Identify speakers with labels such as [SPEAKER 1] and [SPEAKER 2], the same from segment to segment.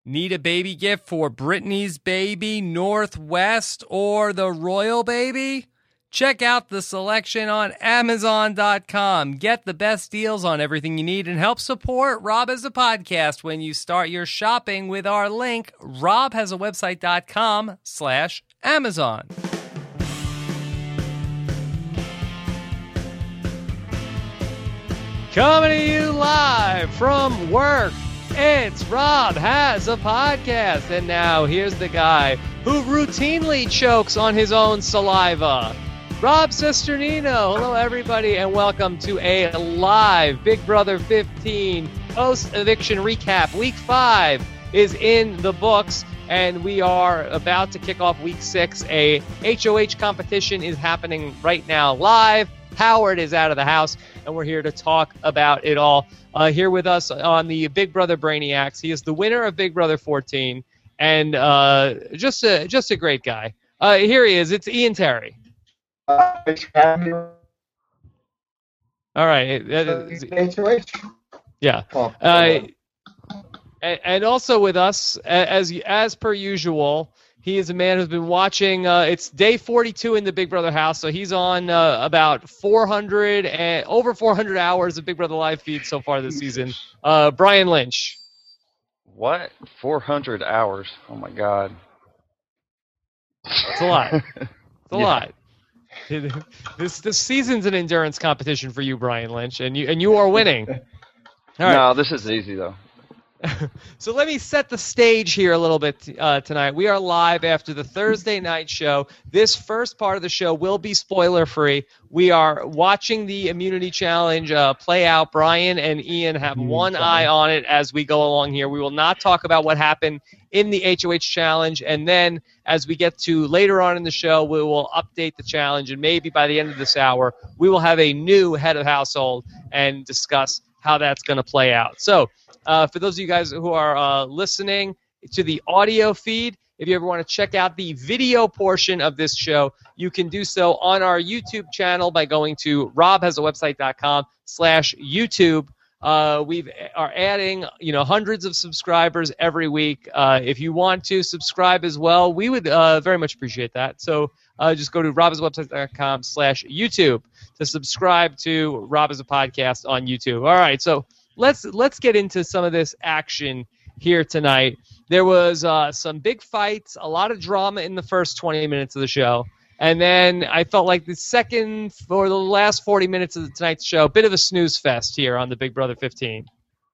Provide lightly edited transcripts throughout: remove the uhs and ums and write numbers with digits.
[SPEAKER 1] Need a baby gift for Brittany's baby, Northwest, or the royal baby? Check out the selection on Amazon.com. Get the best deals on everything you need and help support Rob Has a Podcast when you start your shopping with our link, robhasawebsite.com/Amazon. Coming to you live from work. It's Rob Has a Podcast, and now here's the guy who routinely chokes on his own saliva, Rob Cesternino. Hello, everybody, and welcome to a live Big Brother 15 post-eviction recap. Week 5 is in the books, and we are about to kick off Week 6. A HOH competition is happening right now live. Howard is out of the house, and we're here to talk about it all. Here with us on the Big Brother Brainiacs, he is the winner of Big Brother 14, and just a great guy. Here he is. It's Ian Terry.
[SPEAKER 2] Thanks for having me.
[SPEAKER 1] All right. Yeah. And also with us, as per usual, he is a man who's been watching. It's day 42 in the Big Brother house, so he's on about over 400 hours of Big Brother live feed so far this season. Brian Lynch.
[SPEAKER 3] What? 400 hours? Oh my God.
[SPEAKER 1] It's a lot. It's a lot. This season's an endurance competition for you, Brian Lynch, and you are winning. All right.
[SPEAKER 3] No, this is easy though.
[SPEAKER 1] So let me set the stage here a little bit tonight. We are live after the Thursday night show. This first part of the show will be spoiler-free. We are watching the immunity challenge play out. Brian and Ian have one eye on it as we go along here. We will not talk about what happened in the HOH challenge, and then as we get to later on in the show, we will update the challenge, and maybe by the end of this hour, we will have a new head of household and discuss how that's going to play out. So, for those of you guys who are listening to the audio feed, if you ever want to check out the video portion of this show, you can do so on our YouTube channel by going to robhasawebsite.com/YouTube. We are adding, hundreds of subscribers every week. If you want to subscribe as well, we would very much appreciate that. So just go to robhasawebsite.com/YouTube to subscribe to Rob Has a Podcast on YouTube. All right, so let's get into some of this action here tonight. There was some big fights, a lot of drama in the first 20 minutes of the show. And then I felt like the last 40 minutes of tonight's show, a bit of a snooze fest here on the Big Brother 15.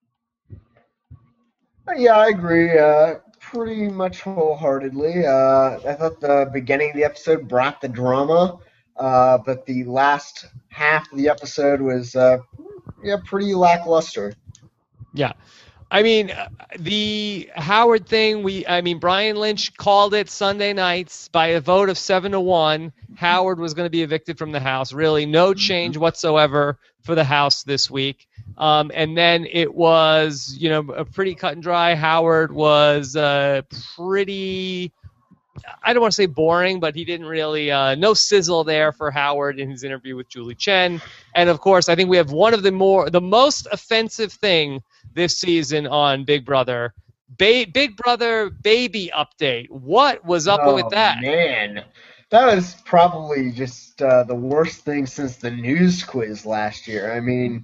[SPEAKER 2] Yeah, I agree pretty much wholeheartedly. I thought the beginning of the episode brought the drama, but the last half of the episode was pretty lackluster.
[SPEAKER 1] Yeah. I mean, the Howard thing, Brian Lynch called it Sunday nights by a vote of 7-1. Howard was going to be evicted from the house. Really, no change whatsoever for the house this week. And then it was, a pretty cut and dry. Howard was pretty, I don't want to say boring, but he didn't really, no sizzle there for Howard in his interview with Julie Chen. And, of course, I think we have one of the most offensive thing this season on Big Brother. Big Brother baby update. What was up with that?
[SPEAKER 2] Man, that was probably just the worst thing since the news quiz last year. I mean,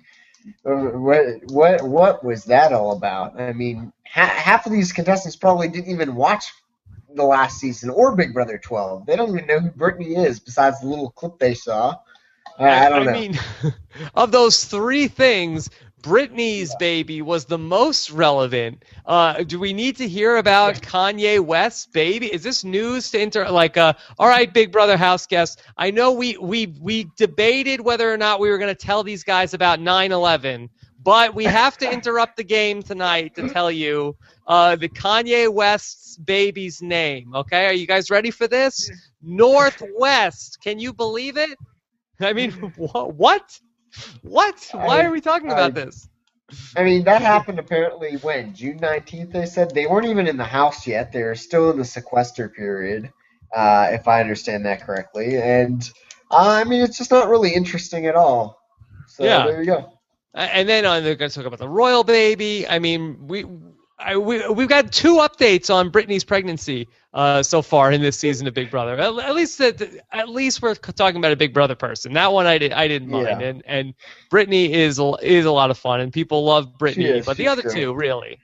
[SPEAKER 2] what was that all about? I mean, half of these contestants probably didn't even watch the last season or Big Brother 12. They don't even know who Brittany is besides the little clip they saw. I don't know. I mean,
[SPEAKER 1] of those three things, Britney's baby was the most relevant. Do we need to hear about Kanye West's baby? Is this news to all right, Big Brother house guests, I know we debated whether or not we were going to tell these guys about 9/11, but we have to interrupt the game tonight to tell you the Kanye West's baby's name. Okay, are you guys ready for this? Northwest. Can you believe it? I mean, what? What? Why are we talking about this?
[SPEAKER 2] I mean, that happened apparently when? June 19th, they said? They weren't even in the house yet. They're still in the sequester period, if I understand that correctly. And, I mean, it's just not really interesting at all. So, yeah. There you go.
[SPEAKER 1] And then they're going to talk about the royal baby. I mean, we've got 2 updates on Brittany's pregnancy so far in this season of Big Brother. At least we're talking about a Big Brother person. That one I didn't mind, and Brittany is a lot of fun, and people love Brittany, but the other
[SPEAKER 2] great.
[SPEAKER 1] 2 really,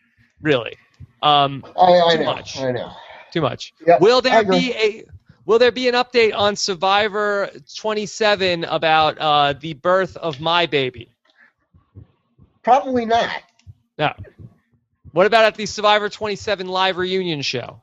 [SPEAKER 2] I
[SPEAKER 1] too
[SPEAKER 2] know,
[SPEAKER 1] much.
[SPEAKER 2] I know.
[SPEAKER 1] Too much.
[SPEAKER 2] Yep,
[SPEAKER 1] Will
[SPEAKER 2] I
[SPEAKER 1] there be an update on Survivor 27 about the birth of my baby?
[SPEAKER 2] Probably not.
[SPEAKER 1] No. What about at the Survivor 27 live reunion show?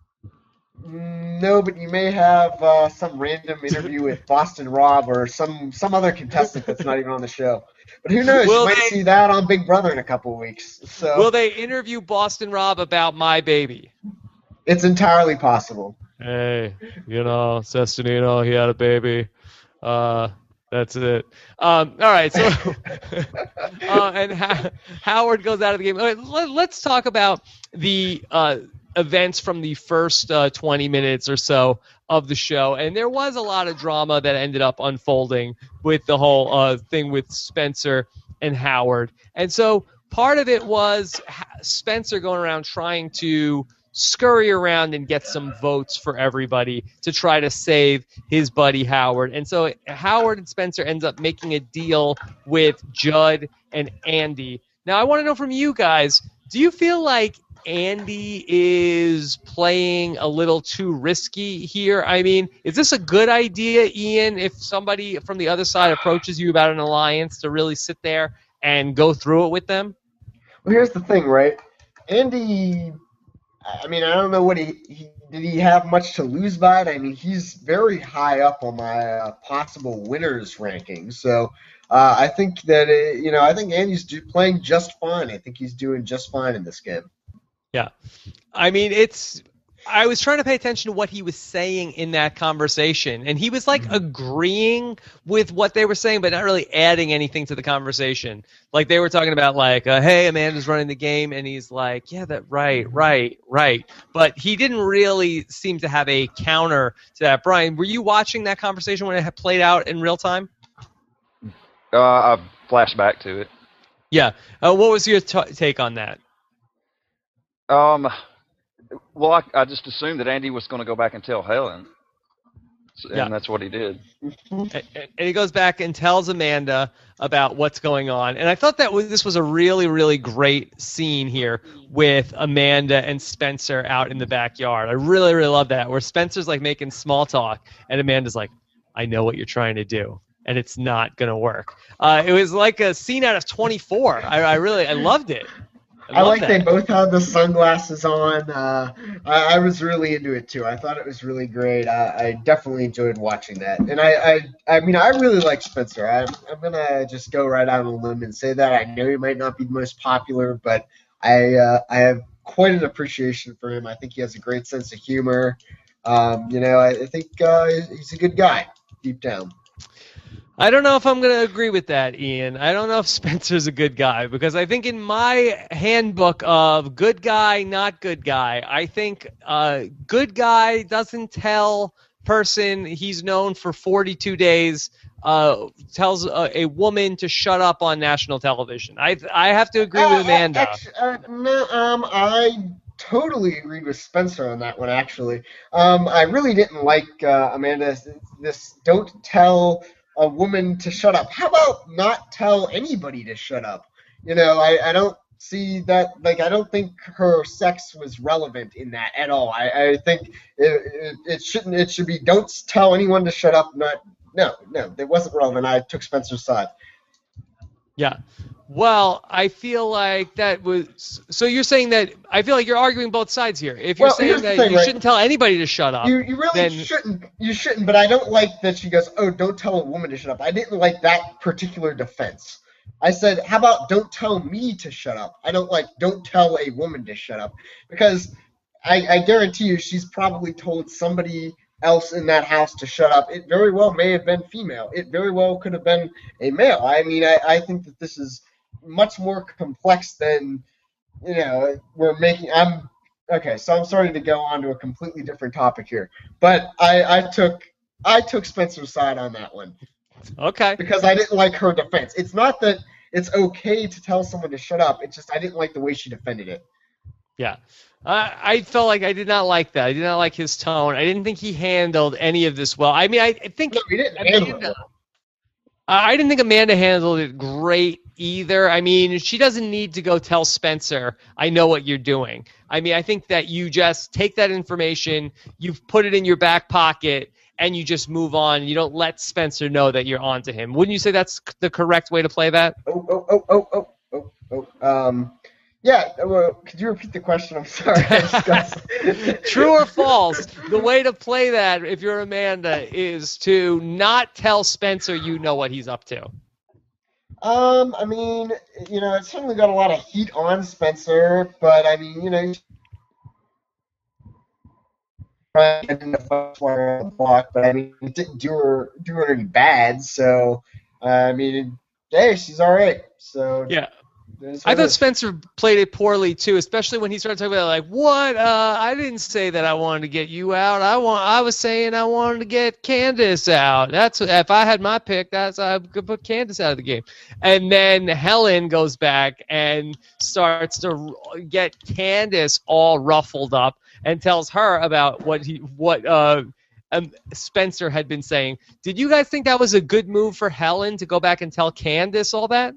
[SPEAKER 2] No, but you may have some random interview with Boston Rob or some other contestant that's not even on the show. But who knows? You might see that on Big Brother in a couple of weeks. So
[SPEAKER 1] will they interview Boston Rob about my baby?
[SPEAKER 2] It's entirely possible.
[SPEAKER 1] Hey, Sestonino, he had a baby. That's it. All right. So, and Howard goes out of the game. Let's talk about the events from the first 20 minutes or so of the show. And there was a lot of drama that ended up unfolding with the whole thing with Spencer and Howard. And so part of it was Spencer going around trying to scurry around and get some votes for everybody to try to save his buddy Howard. And so Howard and Spencer ends up making a deal with Judd and Andy. Now, I want to know from you guys, do you feel like Andy is playing a little too risky here? I mean, is this a good idea, Ian, if somebody from the other side approaches you about an alliance to really sit there and go through it with them?
[SPEAKER 2] Well, here's the thing, right? Andy, I mean, I don't know what did he have much to lose by it? I mean, he's very high up on my possible winners ranking. So I think that, I think Andy's playing just fine. I think he's doing just fine in this game.
[SPEAKER 1] Yeah. I mean, I was trying to pay attention to what he was saying in that conversation, and he was like agreeing with what they were saying, but not really adding anything to the conversation. Like they were talking about like, hey, Amanda's running the game, and he's like, yeah, right. But he didn't really seem to have a counter to that. Brian, were you watching that conversation when it had played out in real time?
[SPEAKER 3] I flashed back to it.
[SPEAKER 1] Yeah. What was your take on that?
[SPEAKER 3] Well, I just assumed that Andy was going to go back and tell Helen, and that's what he did.
[SPEAKER 1] And he goes back and tells Amanda about what's going on. And I thought this was a really, really great scene here with Amanda and Spencer out in the backyard. I really, really love that, where Spencer's like making small talk, and Amanda's like, I know what you're trying to do, and it's not going to work. It was like a scene out of 24. I loved it.
[SPEAKER 2] I like that. They both had the sunglasses on. I was really into it too. I thought it was really great. I definitely enjoyed watching that. And I mean, I really like Spencer. I'm gonna just go right out on a limb and say that. I know he might not be the most popular, but I have quite an appreciation for him. I think he has a great sense of humor. I think he's a good guy deep down.
[SPEAKER 1] I don't know if I'm going to agree with that, Ian. I don't know if Spencer's a good guy, because I think in my handbook of good guy, not good guy, I think good guy doesn't tell person he's known for 42 days tells a woman to shut up on national television. I have to agree with Amanda.
[SPEAKER 2] I totally agreed with Spencer on that one, actually. I really didn't like Amanda, this don't tell a woman to shut up. How about not tell anybody to shut up? I don't see that. Like, I don't think her sex was relevant in that at all. I think it shouldn't. It should be don't tell anyone to shut up. No, it wasn't relevant. I took Spencer's side.
[SPEAKER 1] Yeah. Well, I feel like that was. So you're saying that I feel like you're arguing both sides here. If you're saying that you shouldn't tell anybody to shut up,
[SPEAKER 2] you really shouldn't. You shouldn't. But I don't like that she goes, "Oh, don't tell a woman to shut up." I didn't like that particular defense. I said, "How about don't tell me to shut up?" I don't like don't tell a woman to shut up, because I guarantee you she's probably told somebody else in that house to shut up. It very well may have been female. It very well could have been a male. I mean, I think that this is much more complex than we're making. Okay, so I'm starting to go on to a completely different topic here, but I took Spencer's side on that one.
[SPEAKER 1] Okay.
[SPEAKER 2] Because I didn't like her defense. It's not that it's okay to tell someone to shut up. It's just I didn't like the way she defended it.
[SPEAKER 1] Yeah. I felt like I did not like that. I did not like his tone. I didn't think he handled any of this well. I mean, I think
[SPEAKER 2] No, he didn't handle it
[SPEAKER 1] Amanda,
[SPEAKER 2] well.
[SPEAKER 1] I didn't think Amanda handled it great either. I mean, she doesn't need to go tell Spencer, I know what you're doing. I mean, I think that you just take that information, you've put it in your back pocket, and you just move on. You don't let Spencer know that you're onto him. Wouldn't you say that's the correct way to play that?
[SPEAKER 2] Yeah, well, could you repeat the question? I'm sorry.
[SPEAKER 1] True or false? The way to play that, if you're Amanda, is to not tell Spencer you know what he's up to.
[SPEAKER 2] I mean, it certainly got a lot of heat on Spencer, but I mean, trying to get in the fight for her on the block, but I mean, it didn't do her any bad. So, I mean, hey, she's all right. So,
[SPEAKER 1] Yeah.
[SPEAKER 2] that's
[SPEAKER 1] I
[SPEAKER 2] what it
[SPEAKER 1] thought
[SPEAKER 2] is.
[SPEAKER 1] Spencer played it poorly too, especially when he started talking about like, what? I didn't say that I wanted to get you out. I was saying I wanted to get Candace out. That's if I had my pick, I could put Candace out of the game. And then Helen goes back and starts to get Candace all ruffled up and tells her about what Spencer had been saying. Did you guys think that was a good move for Helen to go back and tell Candace all that?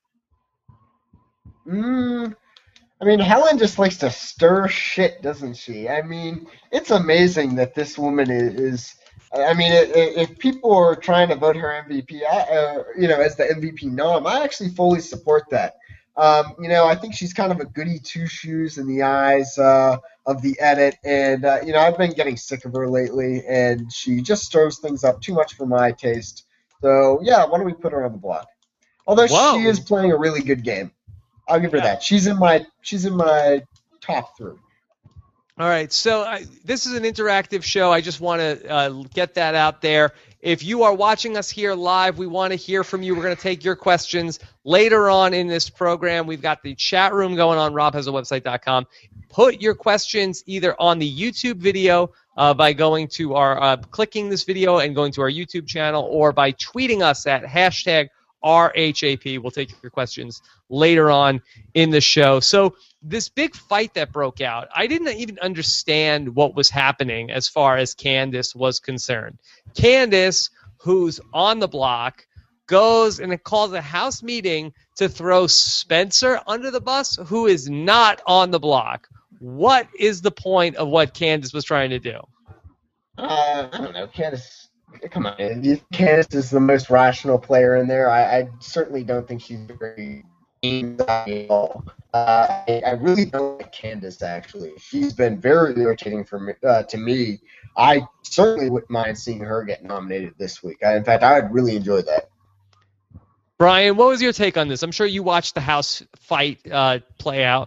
[SPEAKER 2] I mean, Helen just likes to stir shit, doesn't she? I mean, it's amazing that this woman is. I mean, if people are trying to vote her MVP, as the MVP nom, I actually fully support that. I think she's kind of a goody two shoes in the eyes of the edit, and I've been getting sick of her lately, and she just stirs things up too much for my taste. So yeah, why don't we put her on the block? Although
[SPEAKER 1] Whoa.
[SPEAKER 2] she is playing a really good game. I'll give her
[SPEAKER 1] Yeah.
[SPEAKER 2] that. She's in my top three.
[SPEAKER 1] All right, so this is an interactive show. I just want to get that out there. If you are watching us here live, we want to hear from you. We're going to take your questions later on in this program. We've got the chat room going on robhasawebsite.com. Put your questions either on the YouTube video by going to our clicking this video and going to our YouTube channel, or by tweeting us at hashtag RHAP. We'll take your questions later on in the show. So this big fight that broke out, I didn't even understand what was happening as far as Candace was concerned. Candace, who's on the block, goes and calls a house meeting to throw Spencer under the bus, who is not on the block. What is the point of what Candace was trying to do?
[SPEAKER 2] I don't know. Candace, come on. Candace is the most rational player in there. I certainly don't think she's very at all. I really don't like Candace, actually. She's been very irritating to me. I certainly wouldn't mind seeing her get nominated this week. In fact, I would really enjoy that.
[SPEAKER 1] Brian, what was your take on this? I'm sure you watched the house fight play out.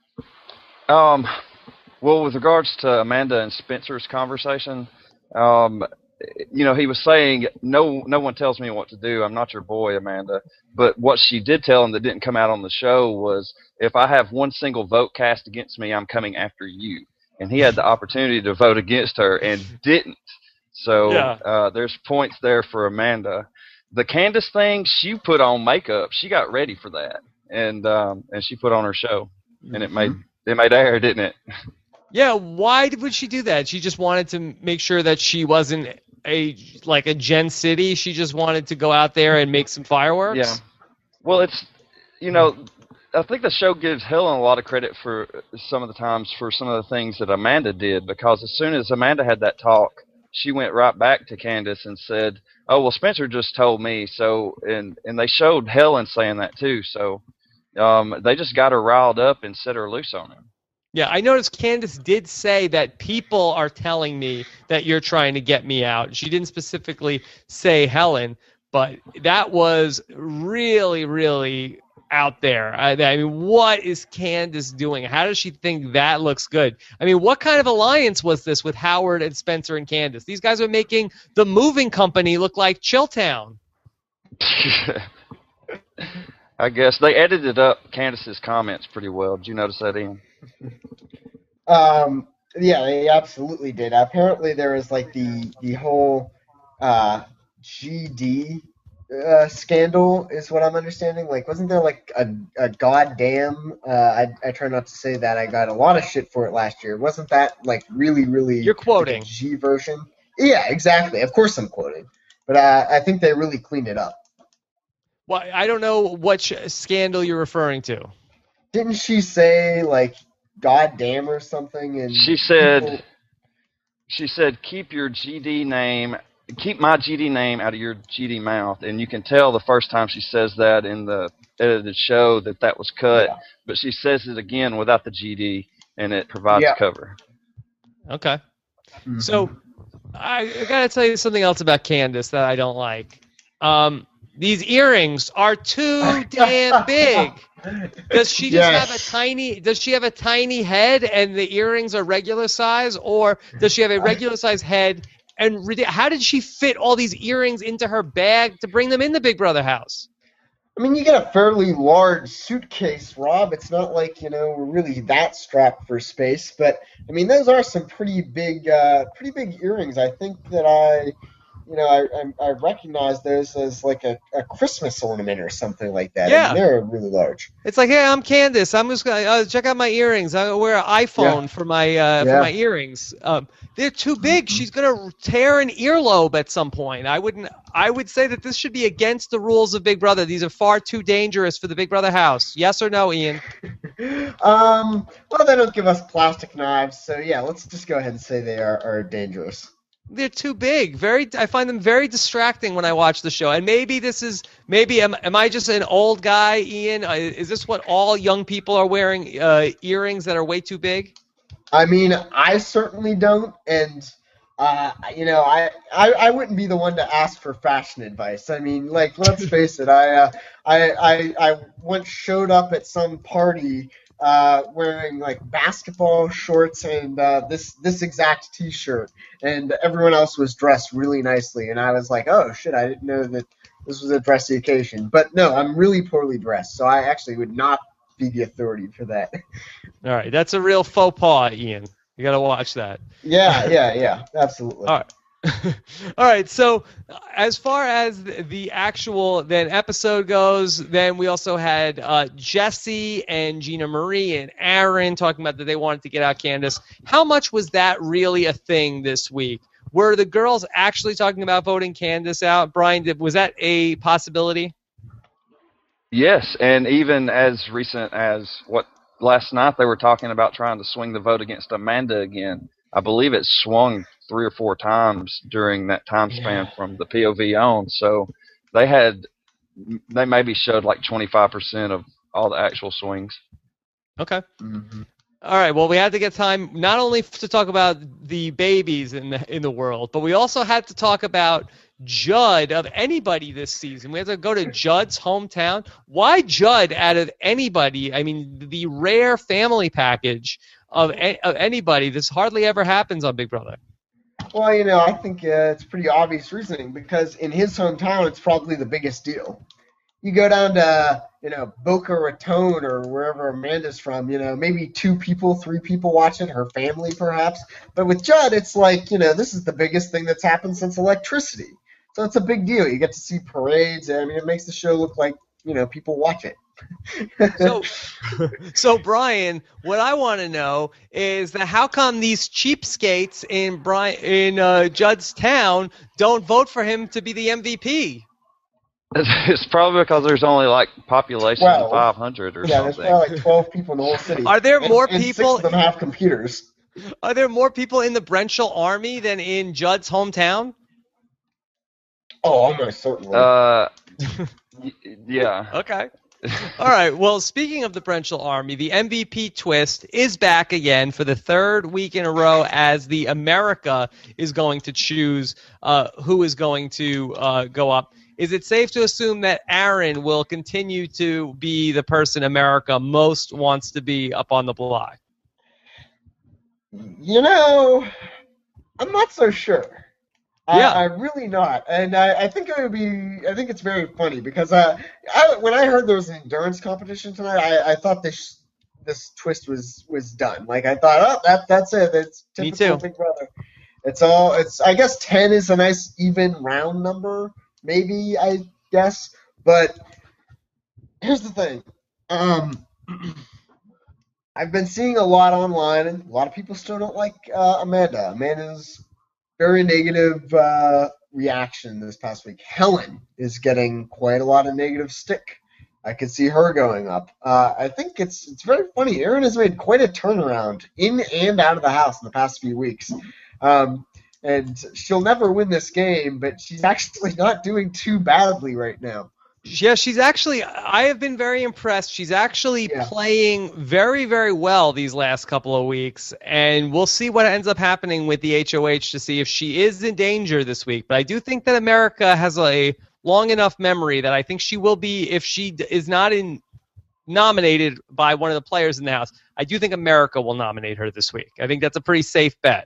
[SPEAKER 3] Well, with regards to Amanda and Spencer's conversation, he was saying, no one tells me what to do. I'm not your boy, Amanda. But what she did tell him that didn't come out on the show was, if I have one single vote cast against me, I'm coming after you. And he had the opportunity to vote against her and didn't. So there's points there for Amanda. The Candace thing, she put on makeup. She got ready for that, and she put on her show, and it made air, didn't it?
[SPEAKER 1] Yeah, why would she do that? She just wanted to make sure that she wasn't a Gen City. She just wanted to go out there and make some fireworks.
[SPEAKER 3] Yeah. Well, it's I think the show gives Helen a lot of credit for some of the times for some of the things that Amanda did, because as soon as Amanda had that talk, she went right back to Candace and said, "Oh, well, Spencer just told me." So and they showed Helen saying that too. So they just got her riled up and set her loose on him.
[SPEAKER 1] Yeah, I noticed Candace did say that people are telling me that you're trying to get me out. She didn't specifically say Helen, but that was really, really out there. I mean, what is Candace doing? How does she think that looks good? I mean, what kind of alliance was this with Howard and Spencer and Candace? These guys are making the moving company look like Chilltown.
[SPEAKER 3] I guess they edited up Candace's comments pretty well. Did you notice that, Ian?
[SPEAKER 2] Yeah, they absolutely did. Apparently, there was the whole GD scandal is what I'm understanding. Like, wasn't there like a goddamn? I try not to say that. I got a lot of shit for it last year. Wasn't that like really, really?
[SPEAKER 1] You're quoting.
[SPEAKER 2] Like a G version. Yeah, exactly. Of course I'm quoting, but I think they really cleaned it up.
[SPEAKER 1] Well, I don't know what scandal you're referring to.
[SPEAKER 2] Didn't she say like goddamn or something? And
[SPEAKER 3] She said, keep your GD name. Keep my GD name out of your GD mouth, and you can tell the first time she says that in the edited show that was cut, but she says it again without the GD, and it provides cover.
[SPEAKER 1] Okay. Mm-hmm. So I gotta tell you something else about Candace that I don't like. These earrings are too damn big. Does she just have a tiny? Does she have a tiny head and the earrings are regular size, or does she have a regular size head? And how did she fit all these earrings into her bag to bring them in the Big Brother house?
[SPEAKER 2] I mean, you get a fairly large suitcase, Rob. It's not like, we're really that strapped for space. But, I mean, those are some pretty big earrings. I think that I recognize those as like a Christmas ornament or something like that.
[SPEAKER 1] Yeah.
[SPEAKER 2] I mean, they're really large.
[SPEAKER 1] It's like, hey, I'm Candace. I'm just going to check out my earrings. I wear an iPhone for my earrings. They're too big. She's going to tear an earlobe at some point. I would say that this should be against the rules of Big Brother. These are far too dangerous for the Big Brother house. Yes or no, Ian?
[SPEAKER 2] Well, they don't give us plastic knives. So, yeah, let's just go ahead and say they are dangerous.
[SPEAKER 1] They're too big. I find them very distracting when I watch the show. And maybe am I just an old guy, Ian? Is this what all young people are wearing, earrings that are way too big?
[SPEAKER 2] I mean, I certainly don't, and I wouldn't be the one to ask for fashion advice. I mean, like, let's face it, I once showed up at some party wearing like basketball shorts and this exact T-shirt, and everyone else was dressed really nicely, and I was like, oh shit, I didn't know that this was a dressy occasion. But no, I'm really poorly dressed, so I actually would not be the authority for that.
[SPEAKER 1] All right, that's a real faux pas, Ian. You got to watch that.
[SPEAKER 2] Yeah, absolutely.
[SPEAKER 1] All right. All right, so as far as the actual then episode goes, then we also had Jesse and Gina Marie and Aaron talking about that they wanted to get out Candace. How much was that really a thing this week? Were the girls actually talking about voting Candace out? Brian, was that a possibility?
[SPEAKER 3] Yes, and even as recent as last night they were talking about trying to swing the vote against Amanda again. I believe it swung 3 or 4 times during that time span from the POV on. So they maybe showed like 25% of all the actual swings.
[SPEAKER 1] Okay. Mm-hmm. All right. Well, we had to get time not only to talk about the babies in the world, but we also had to talk about Judd of anybody this season. We have to go to Judd's hometown. Why Judd out of anybody? I mean, the rare family package of anybody. This hardly ever happens on Big Brother.
[SPEAKER 2] Well, I think it's pretty obvious reasoning because in his hometown, it's probably the biggest deal. You go down to, Boca Raton or wherever Amanda's from, maybe 2 people, 3 people watch it, her family perhaps. But with Judd, it's like, this is the biggest thing that's happened since electricity. So it's a big deal. You get to see parades. I mean, it makes the show look like, people watch it.
[SPEAKER 1] So Brian, what I want to know is that how come these cheapskates in Judd's town don't vote for him to be the MVP?
[SPEAKER 3] It's probably because there's only like population of 500 or something.
[SPEAKER 2] Yeah, there's probably like 12 people in the whole city.
[SPEAKER 1] Are there more people?
[SPEAKER 2] And 6 of them have computers.
[SPEAKER 1] Are there more people in the Brenchel army than in Judd's hometown?
[SPEAKER 2] Oh, almost certainly.
[SPEAKER 3] Yeah.
[SPEAKER 1] Okay. All right. Well, speaking of the Brenchel Army, the MVP twist is back again for the 3rd week in a row as the America is going to choose who is going to go up. Is it safe to assume that Aaron will continue to be the person America most wants to be up on the block?
[SPEAKER 2] I'm not so sure.
[SPEAKER 1] Yeah.
[SPEAKER 2] I'm really not, and I think it's very funny because when I heard there was an endurance competition tonight, I thought this twist was done. Like I thought, that's it. It's typical Big Brother. I guess 10 is a nice even round number. Maybe I guess. But here's the thing. I've been seeing a lot online, and a lot of people still don't like Amanda. Amanda's very negative reaction this past week. Helen is getting quite a lot of negative stick. I could see her going up. I think it's very funny. Erin has made quite a turnaround in and out of the house in the past few weeks. And she'll never win this game, but she's actually not doing too badly right now.
[SPEAKER 1] Yeah, she's actually, I have been very impressed. She's actually playing very, very well these last couple of weeks, and we'll see what ends up happening with the HOH to see if she is in danger this week. But I do think that America has a long enough memory that I think she will be, if she is not nominated by one of the players in the house, I do think America will nominate her this week. I think that's a pretty safe bet.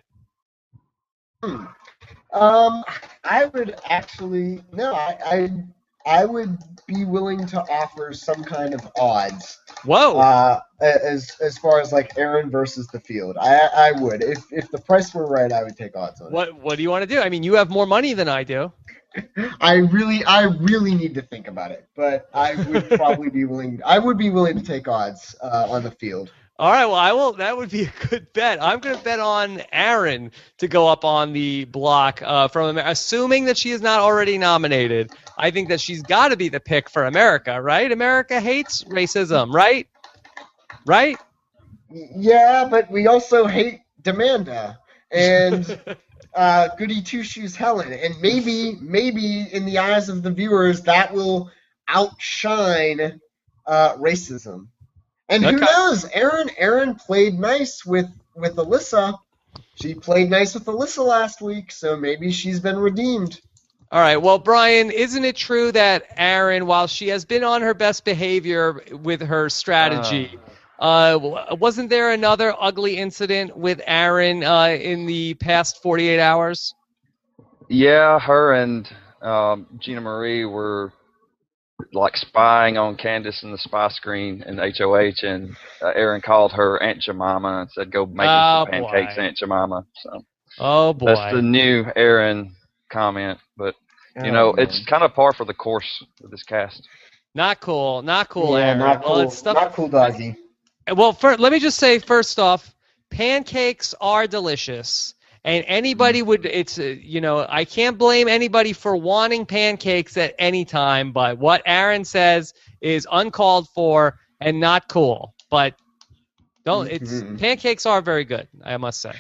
[SPEAKER 2] I would actually, no, I would be willing to offer some kind of odds.
[SPEAKER 1] Whoa!
[SPEAKER 2] As far as like Erin versus the field, I would. If the price were right, I would take odds on it.
[SPEAKER 1] What do you want to do? I mean, you have more money than I do.
[SPEAKER 2] I really need to think about it, but I would probably be willing. I would be willing to take odds on the field.
[SPEAKER 1] All right, well, I will. That would be a good bet. I'm going to bet on Erin to go up on the block from assuming that she is not already nominated. I think that she's got to be the pick for America, right? America hates racism, right? Right?
[SPEAKER 2] Yeah, but we also hate Demanda and Goody Two Shoes Helen, and maybe in the eyes of the viewers that will outshine racism. And who knows? Erin played nice with Alyssa. She played nice with Alyssa last week, so maybe she's been redeemed.
[SPEAKER 1] All right. Well, Brian, isn't it true that Erin, while she has been on her best behavior with her strategy, wasn't there another ugly incident with Erin in the past 48 hours?
[SPEAKER 3] Yeah, her and Gina Marie were like spying on Candace in the spy screen in HOH, and Erin called her Aunt Jemima and said, "Go make me some pancakes, Aunt Jemima." So,
[SPEAKER 1] oh boy,
[SPEAKER 3] that's the new Erin comment. But it's kind of par for the course with this cast.
[SPEAKER 1] Not cool,
[SPEAKER 2] yeah,
[SPEAKER 1] Erin.
[SPEAKER 2] Not cool,
[SPEAKER 1] well, it's stuff.
[SPEAKER 2] Not cool, doggy.
[SPEAKER 1] Well, let me just say first off, pancakes are delicious. And anybody would, I can't blame anybody for wanting pancakes at any time, but what Erin says is uncalled for and not cool. But pancakes are very good, I must say.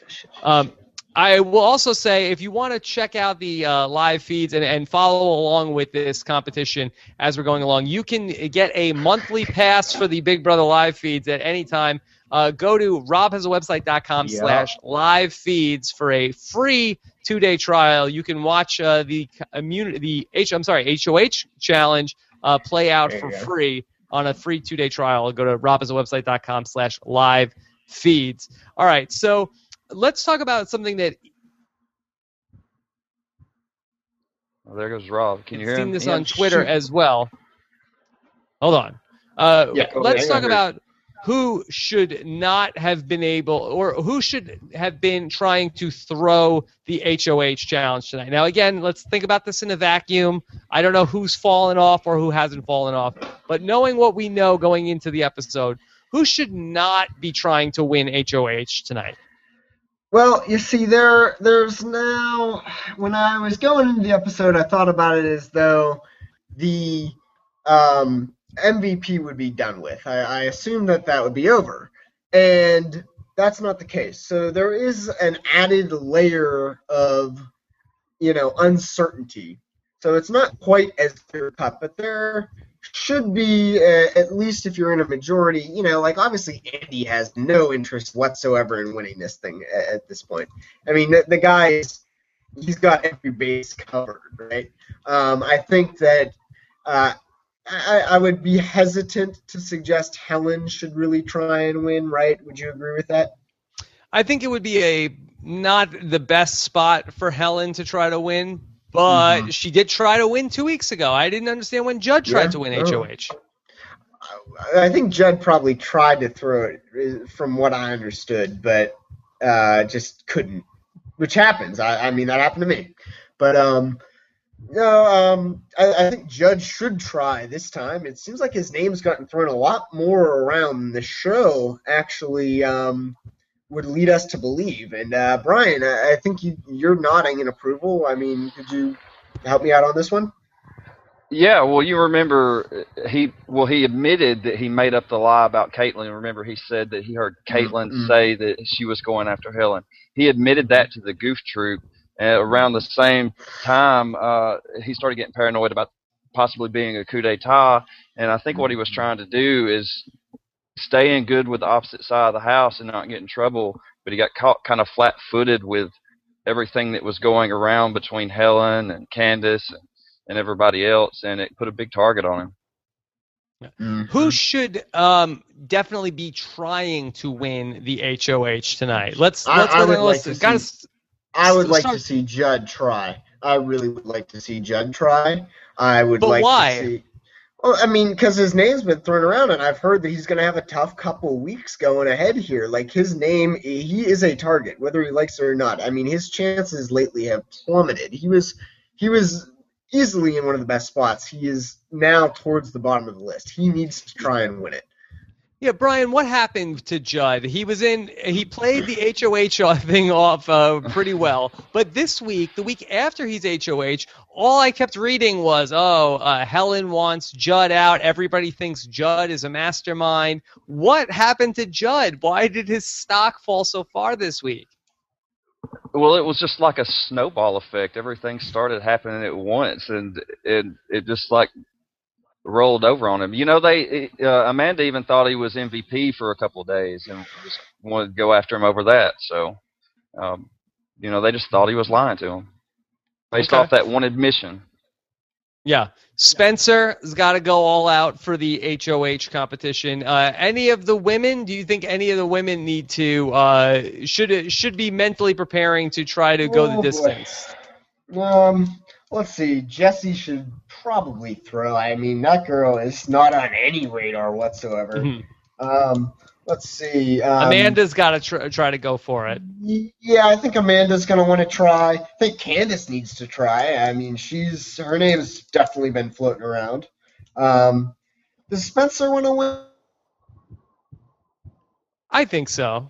[SPEAKER 1] I will also say, if you want to check out the live feeds and follow along with this competition as we're going along, you can get a monthly pass for the Big Brother live feeds at any time. Go to robhasawebsite.com/live feeds for a free 2-day trial. You can watch the HOH challenge play out for free on a free 2-day trial. Go to robhasawebsite.com/live feeds. All right, so let's talk about something that.
[SPEAKER 3] Oh, there goes Rob. Can you hear him?
[SPEAKER 1] I've seen this on Twitter as well. Hold on. Let's talk about who should not have been able, or who should have been trying to throw the HOH challenge tonight. Now, again, let's think about this in a vacuum. I don't know who's fallen off or who hasn't fallen off, but knowing what we know going into the episode, who should not be trying to win HOH tonight?
[SPEAKER 2] Well, you see, there's now, when I was going into the episode, I thought about it as though the MVP would be done with. I assumed that would be over, and that's not the case. So there is an added layer of, uncertainty. So it's not quite as clear cut, but there should be, at least if you're in a majority, obviously Andy has no interest whatsoever in winning this thing at this point. I mean, the guy he's got every base covered, right? I think that I would be hesitant to suggest Helen should really try and win, right? Would you agree with that?
[SPEAKER 1] I think it would be not the best spot for Helen to try to win, but she did try to win 2 weeks ago. I didn't understand when Judd tried to win HOH.
[SPEAKER 2] I think Judd probably tried to throw it, from what I understood, but just couldn't, which happens. I mean, that happened to me. But No, I think Judge should try this time. It seems like his name's gotten thrown a lot more around than the show actually would lead us to believe. And Brian, I think you're nodding in approval. I mean, could you help me out on this one?
[SPEAKER 3] Yeah, well, you remember he admitted that he made up the lie about Caitlyn. Remember, he said that he heard Caitlyn
[SPEAKER 2] Mm-hmm.
[SPEAKER 3] say that she was going after Helen. He admitted that to the Goof Troop. Around the same time, he started getting paranoid about possibly being a coup d'état. And I think what he was trying to do is stay in good with the opposite side of the house and not get in trouble. But he got caught kind of flat-footed with everything that was going around between Helen and Candace and everybody else, and it put a big target on him.
[SPEAKER 2] Mm-hmm.
[SPEAKER 1] Who should definitely be trying to win the HOH tonight?
[SPEAKER 2] I would like to see Judd try. I really would like to see Judd try. I would
[SPEAKER 1] But
[SPEAKER 2] like
[SPEAKER 1] why?
[SPEAKER 2] to see. Well, I mean, because his name's been thrown around, and I've heard that he's going to have a tough couple weeks going ahead here. Like, his name, he is a target, whether he likes it or not. I mean, his chances lately have plummeted. He was easily in one of the best spots. He is now towards the bottom of the list. He needs to try and win it.
[SPEAKER 1] Yeah, Brian, what happened to Judd? He played the HOH thing off pretty well, but this week, the week after he's HOH, all I kept reading was, Helen wants Judd out. Everybody thinks Judd is a mastermind. What happened to Judd? Why did his stock fall so far this week?
[SPEAKER 3] Well, it was just like a snowball effect. Everything started happening at once, and it just like rolled over on him. You know, Amanda even thought he was MVP for a couple of days and just wanted to go after him over that. So, they just thought he was lying to him based off that one admission.
[SPEAKER 1] Yeah. Spencer has got to go all out for the HOH competition. Any of the women, do you think any of the women need to should be mentally preparing to try to go the distance?
[SPEAKER 2] Let's see. Jessie should probably throw. I mean, that girl is not on any radar whatsoever.
[SPEAKER 1] Mm-hmm.
[SPEAKER 2] Let's see.
[SPEAKER 1] Amanda's got to try to go for it.
[SPEAKER 2] Yeah, I think Amanda's going to want to try. I think Candace needs to try. I mean, her name's definitely been floating around. Does Spencer want to win?
[SPEAKER 1] I think so.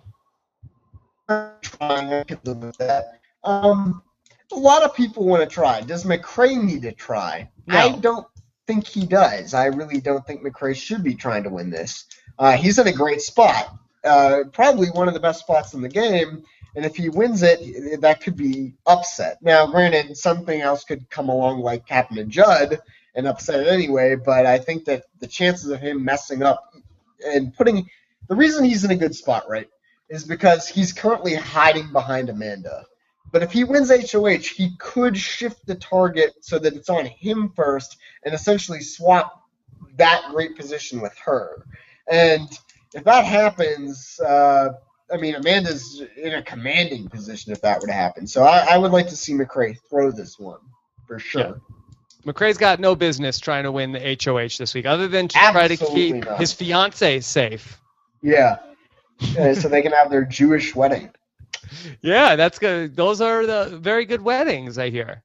[SPEAKER 2] I could live with that. A lot of people want to try. Does McCrae need to try?
[SPEAKER 1] No.
[SPEAKER 2] I don't think he does. I really don't think McCrae should be trying to win this. He's in a great spot. Probably one of the best spots in the game. And if he wins it, that could be upset. Now, granted, something else could come along like Captain Judd and upset it anyway, but I think that the chances of him messing up and the reason he's in a good spot, right, is because he's currently hiding behind Amanda. But if he wins HOH, he could shift the target so that it's on him first and essentially swap that great position with her. And if that happens, Amanda's in a commanding position if that were to happen. So I would like to see McCrae throw this one, for sure.
[SPEAKER 1] Yeah. McCrae's got no business trying to win the HOH this week, other than to try to keep his fiancée safe.
[SPEAKER 2] Yeah. So they can have their Jewish wedding.
[SPEAKER 1] Yeah, that's good. Those are the very good weddings, I hear.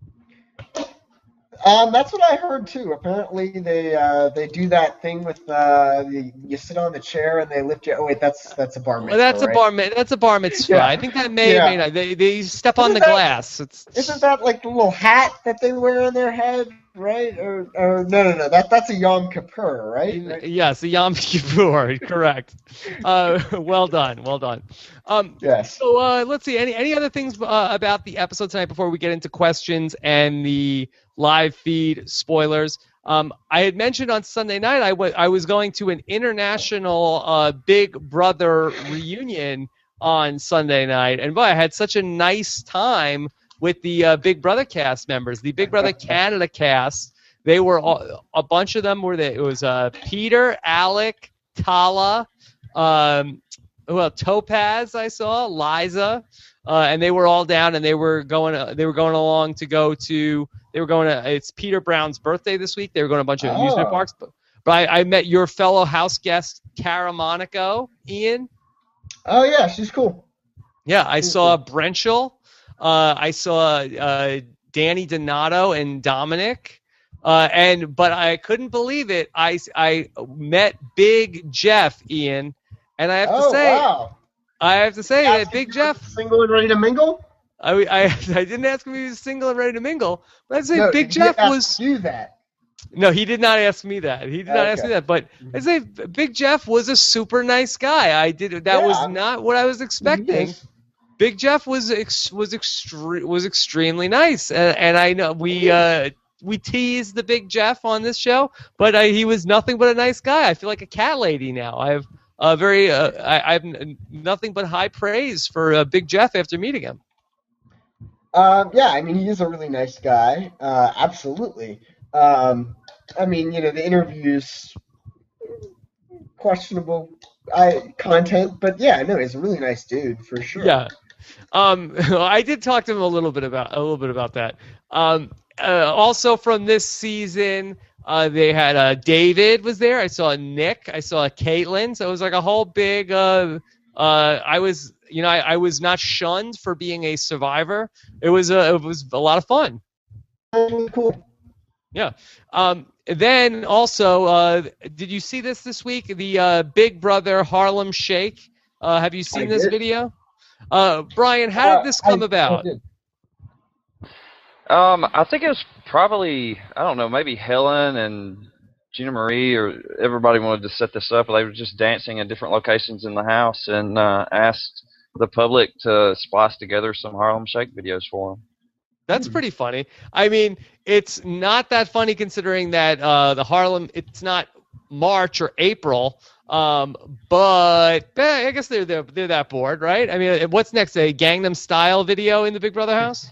[SPEAKER 2] That's what I heard too. Apparently, they do that thing with you sit on the chair and they lift you. Oh wait, that's a bar mitzvah.
[SPEAKER 1] Well, that's a bar mitzvah. Yeah. I think that may or may not. They step on the glass.
[SPEAKER 2] Isn't that like the little hat that they wear on their head, right? Or no. That's a Yom Kippur, right?
[SPEAKER 1] Yes, a Yom Kippur. Correct. Well done.
[SPEAKER 2] Yes.
[SPEAKER 1] So let's see. Any other things about the episode tonight before we get into questions and the live feed spoilers? I had mentioned on Sunday night I was going to an international Big Brother reunion on Sunday night, and boy, I had such a nice time with the Big Brother cast members, the Big Brother Canada cast. They were a bunch of them were there. It was Peter, Alec, Tala, Topaz. I saw Liza, and they were all down, and they were going along to go to. They were going to. It's Peter Brown's birthday this week. They were going to a bunch of amusement parks. But I met your fellow house guest, Cara Monaco, Ian.
[SPEAKER 2] Oh yeah, she's cool.
[SPEAKER 1] Yeah, I saw Brenchel. I saw Danny Donato and Dominic. But I couldn't believe it. I met Big Jeff, Ian, and I have to say,
[SPEAKER 2] wow.
[SPEAKER 1] That Big Jeff,
[SPEAKER 2] single and ready to mingle.
[SPEAKER 1] I didn't ask him if he was single and ready to mingle, but I'd say
[SPEAKER 2] No,
[SPEAKER 1] Big
[SPEAKER 2] he
[SPEAKER 1] Jeff
[SPEAKER 2] asked
[SPEAKER 1] was.
[SPEAKER 2] you that.
[SPEAKER 1] No, he did not ask me that. He did not ask me that. But I'd say Big Jeff was a super nice guy. That was not what I was expecting. Big Jeff was extremely nice, and I know we teased the Big Jeff on this show, but he was nothing but a nice guy. I feel like a cat lady now. I have I have nothing but high praise for Big Jeff after meeting him.
[SPEAKER 2] Yeah, I mean, he is a really nice guy. Absolutely. I mean, the interviews, questionable content, but yeah, no, he's a really nice dude for sure.
[SPEAKER 1] Yeah. I did talk to him a little bit about that. Also from this season, they had David was there. I saw Nick. I saw Caitlin. So it was like a whole big. I was not shunned for being a survivor. It was a lot of fun.
[SPEAKER 2] Really cool.
[SPEAKER 1] Yeah. Then also, did you see this week? The Big Brother Harlem Shake. Have you seen this video? Brian, how did this come about?
[SPEAKER 3] I think it was probably, I don't know, maybe Helen and Gina Marie or everybody wanted to set this up. They were just dancing in different locations in the house and asked the public to splice together some Harlem Shake videos for them.
[SPEAKER 1] That's pretty funny. I mean, it's not that funny considering that the Harlem, it's not March or April, but I guess they're that bored, right? I mean, what's next? A Gangnam Style video in the Big Brother house?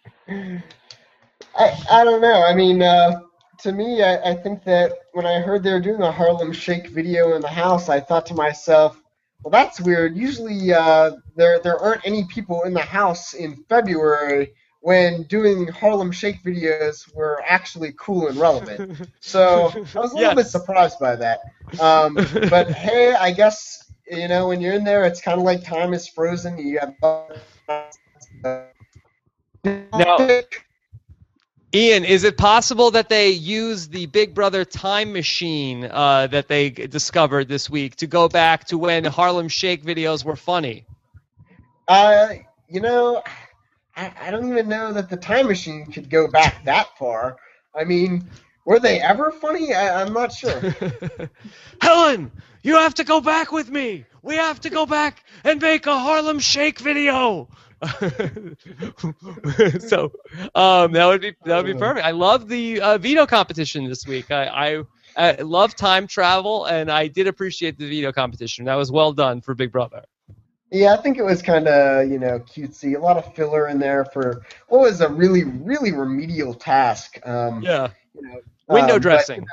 [SPEAKER 2] I don't know. I mean, to me, I think that when I heard they were doing a Harlem Shake video in the house, I thought to myself, well, that's weird. Usually there aren't any people in the house in February when doing Harlem Shake videos were actually cool and relevant. So I was a little bit surprised by that. But hey, I guess, when you're in there, it's kind of like time is frozen. You have...
[SPEAKER 1] Now, Ian, is it possible that they use the Big Brother time machine that they discovered this week to go back to when Harlem Shake videos were funny?
[SPEAKER 2] I don't even know that the time machine could go back that far. I mean, were they ever funny? I'm not sure.
[SPEAKER 1] Helen, you have to go back with me. We have to go back and make a Harlem Shake video. So that would be perfect. I love the veto competition this week. I love time travel, and I did appreciate the veto competition. That was well done for Big Brother.
[SPEAKER 2] Yeah, I think it was kind of, cutesy. A lot of filler in there for what was a really, really remedial task.
[SPEAKER 1] Window dressing.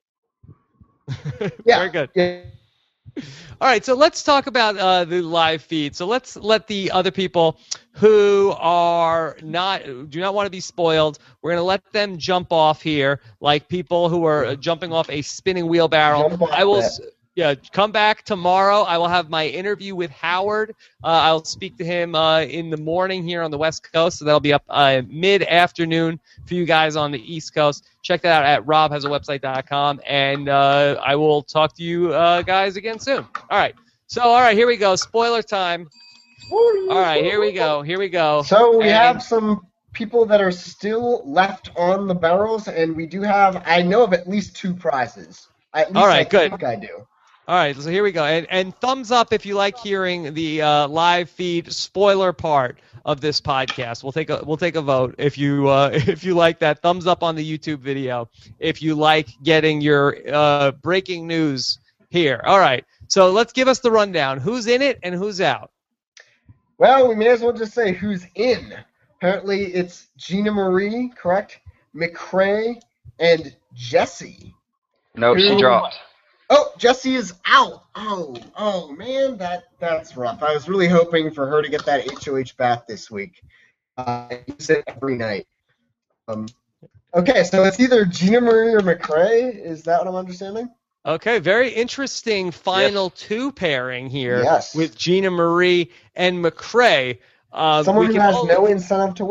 [SPEAKER 2] Yeah.
[SPEAKER 1] Very good.
[SPEAKER 2] Yeah.
[SPEAKER 1] All right, so let's talk about the live feed. So let's let the other people who do not want to be spoiled. We're going to let them jump off here, like people who are jumping off a spinning wheelbarrow. I will. Yeah, come back tomorrow. I will have my interview with Howard. I'll speak to him in the morning here on the West Coast, so that'll be up mid-afternoon for you guys on the East Coast. Check that out at robhasawebsite.com, and I will talk to you guys again soon. All right, here we go. Spoiler time. All right, here we go.
[SPEAKER 2] So we have some people that are still left on the barrels, and we do have, I know of at least 2 prizes. At least I think I do.
[SPEAKER 1] All right, so here we go. And thumbs up if you like hearing the live feed spoiler part of this podcast. We'll take a vote if you like that. Thumbs up on the YouTube video if you like getting your breaking news here. All right, so let's give us the rundown. Who's in it and who's out?
[SPEAKER 2] Well, we may as well just say who's in. Apparently, it's Gina Marie, correct? McCrae and Jesse.
[SPEAKER 3] Nope, she dropped.
[SPEAKER 2] Oh, Jesse is out. Oh, man, that's rough. I was really hoping for her to get that HOH bath this week. I use it every night. Okay, so it's either Gina Marie or McCrae. Is that what I'm understanding?
[SPEAKER 1] Okay, very interesting final 2 pairing here
[SPEAKER 2] with
[SPEAKER 1] Gina Marie and McCrae.
[SPEAKER 2] Someone who has no incentive to win it.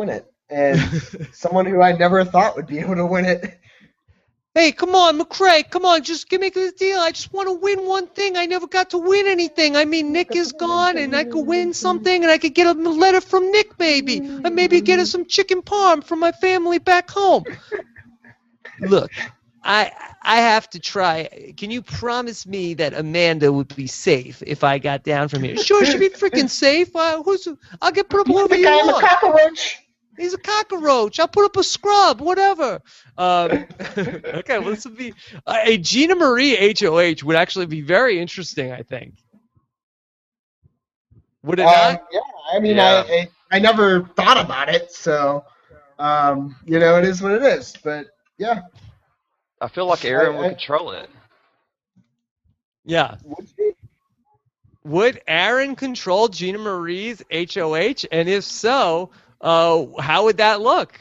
[SPEAKER 2] and someone who I never thought would be able to win it.
[SPEAKER 1] Hey, come on, McCray, come on, just give me this deal. I just want to win one thing. I never got to win anything. I mean, Nick is gone, and I could win something, and I could get a letter from Nick, maybe. And maybe get us some chicken parm from my family back home. Look, I have to try. Can you promise me that Amanda would be safe if I got down from here? Sure, she'd be freaking safe. I'll get put up whoever you want.
[SPEAKER 2] I'm a cockroach.
[SPEAKER 1] He's a cockroach. I'll put up a scrub, whatever. Okay, well, this would be a Gina Marie HOH would actually be very interesting, I think. Would it not?
[SPEAKER 2] Yeah, I mean, yeah. I never thought about it, so it is what it is. But yeah,
[SPEAKER 3] I feel like Aaron would control it.
[SPEAKER 1] Yeah. Would Aaron control Gina Marie's HOH? And if so, how would that look?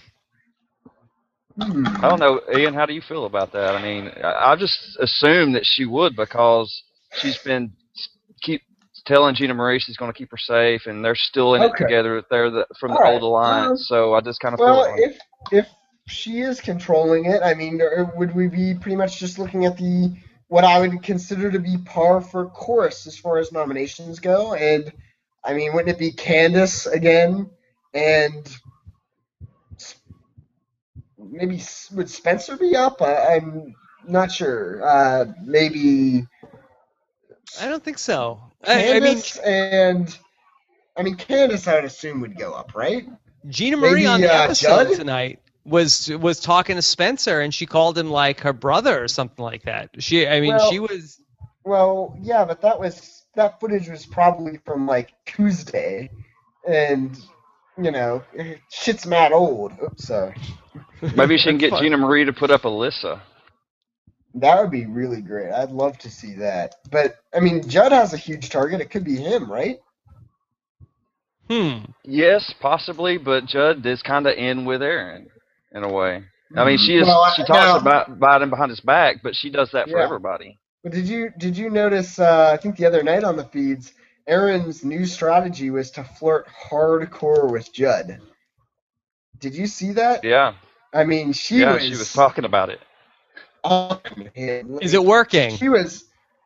[SPEAKER 3] I don't know, Ian. How do you feel about that? I mean, I just assume that she would because she's been keep telling Gina Marie she's going to keep her safe, and they're still in it together. They're from the old alliance, so I just kind of feel.
[SPEAKER 2] Well, if she is controlling it, I mean, would we be pretty much just looking at what I would consider to be par for course as far as nominations go? And I mean, wouldn't it be Candace again? And maybe would Spencer be up? I'm not sure. Maybe.
[SPEAKER 1] I don't think so.
[SPEAKER 2] Candace Candace, I would assume would go up, right?
[SPEAKER 1] Gina Marie on the episode tonight was talking to Spencer, and she called him like her brother or something like that. She was.
[SPEAKER 2] Well, yeah, but that footage was probably from like Tuesday, and. Shit's mad old. Oops, sorry.
[SPEAKER 3] Maybe she can get Gina Marie to put up Alyssa.
[SPEAKER 2] That would be really great. I'd love to see that. But, I mean, Judd has a huge target. It could be him, right?
[SPEAKER 3] Yes, possibly, but Judd is kind of in with Aaron, in a way. I mean, she talks about him behind his back, but she does that for everybody.
[SPEAKER 2] But did you notice, I think the other night on the feeds, Aaron's new strategy was to flirt hardcore with Judd. Did you see that?
[SPEAKER 3] Yeah.
[SPEAKER 2] I mean, she
[SPEAKER 3] was talking about it.
[SPEAKER 1] Is it working?
[SPEAKER 2] She was.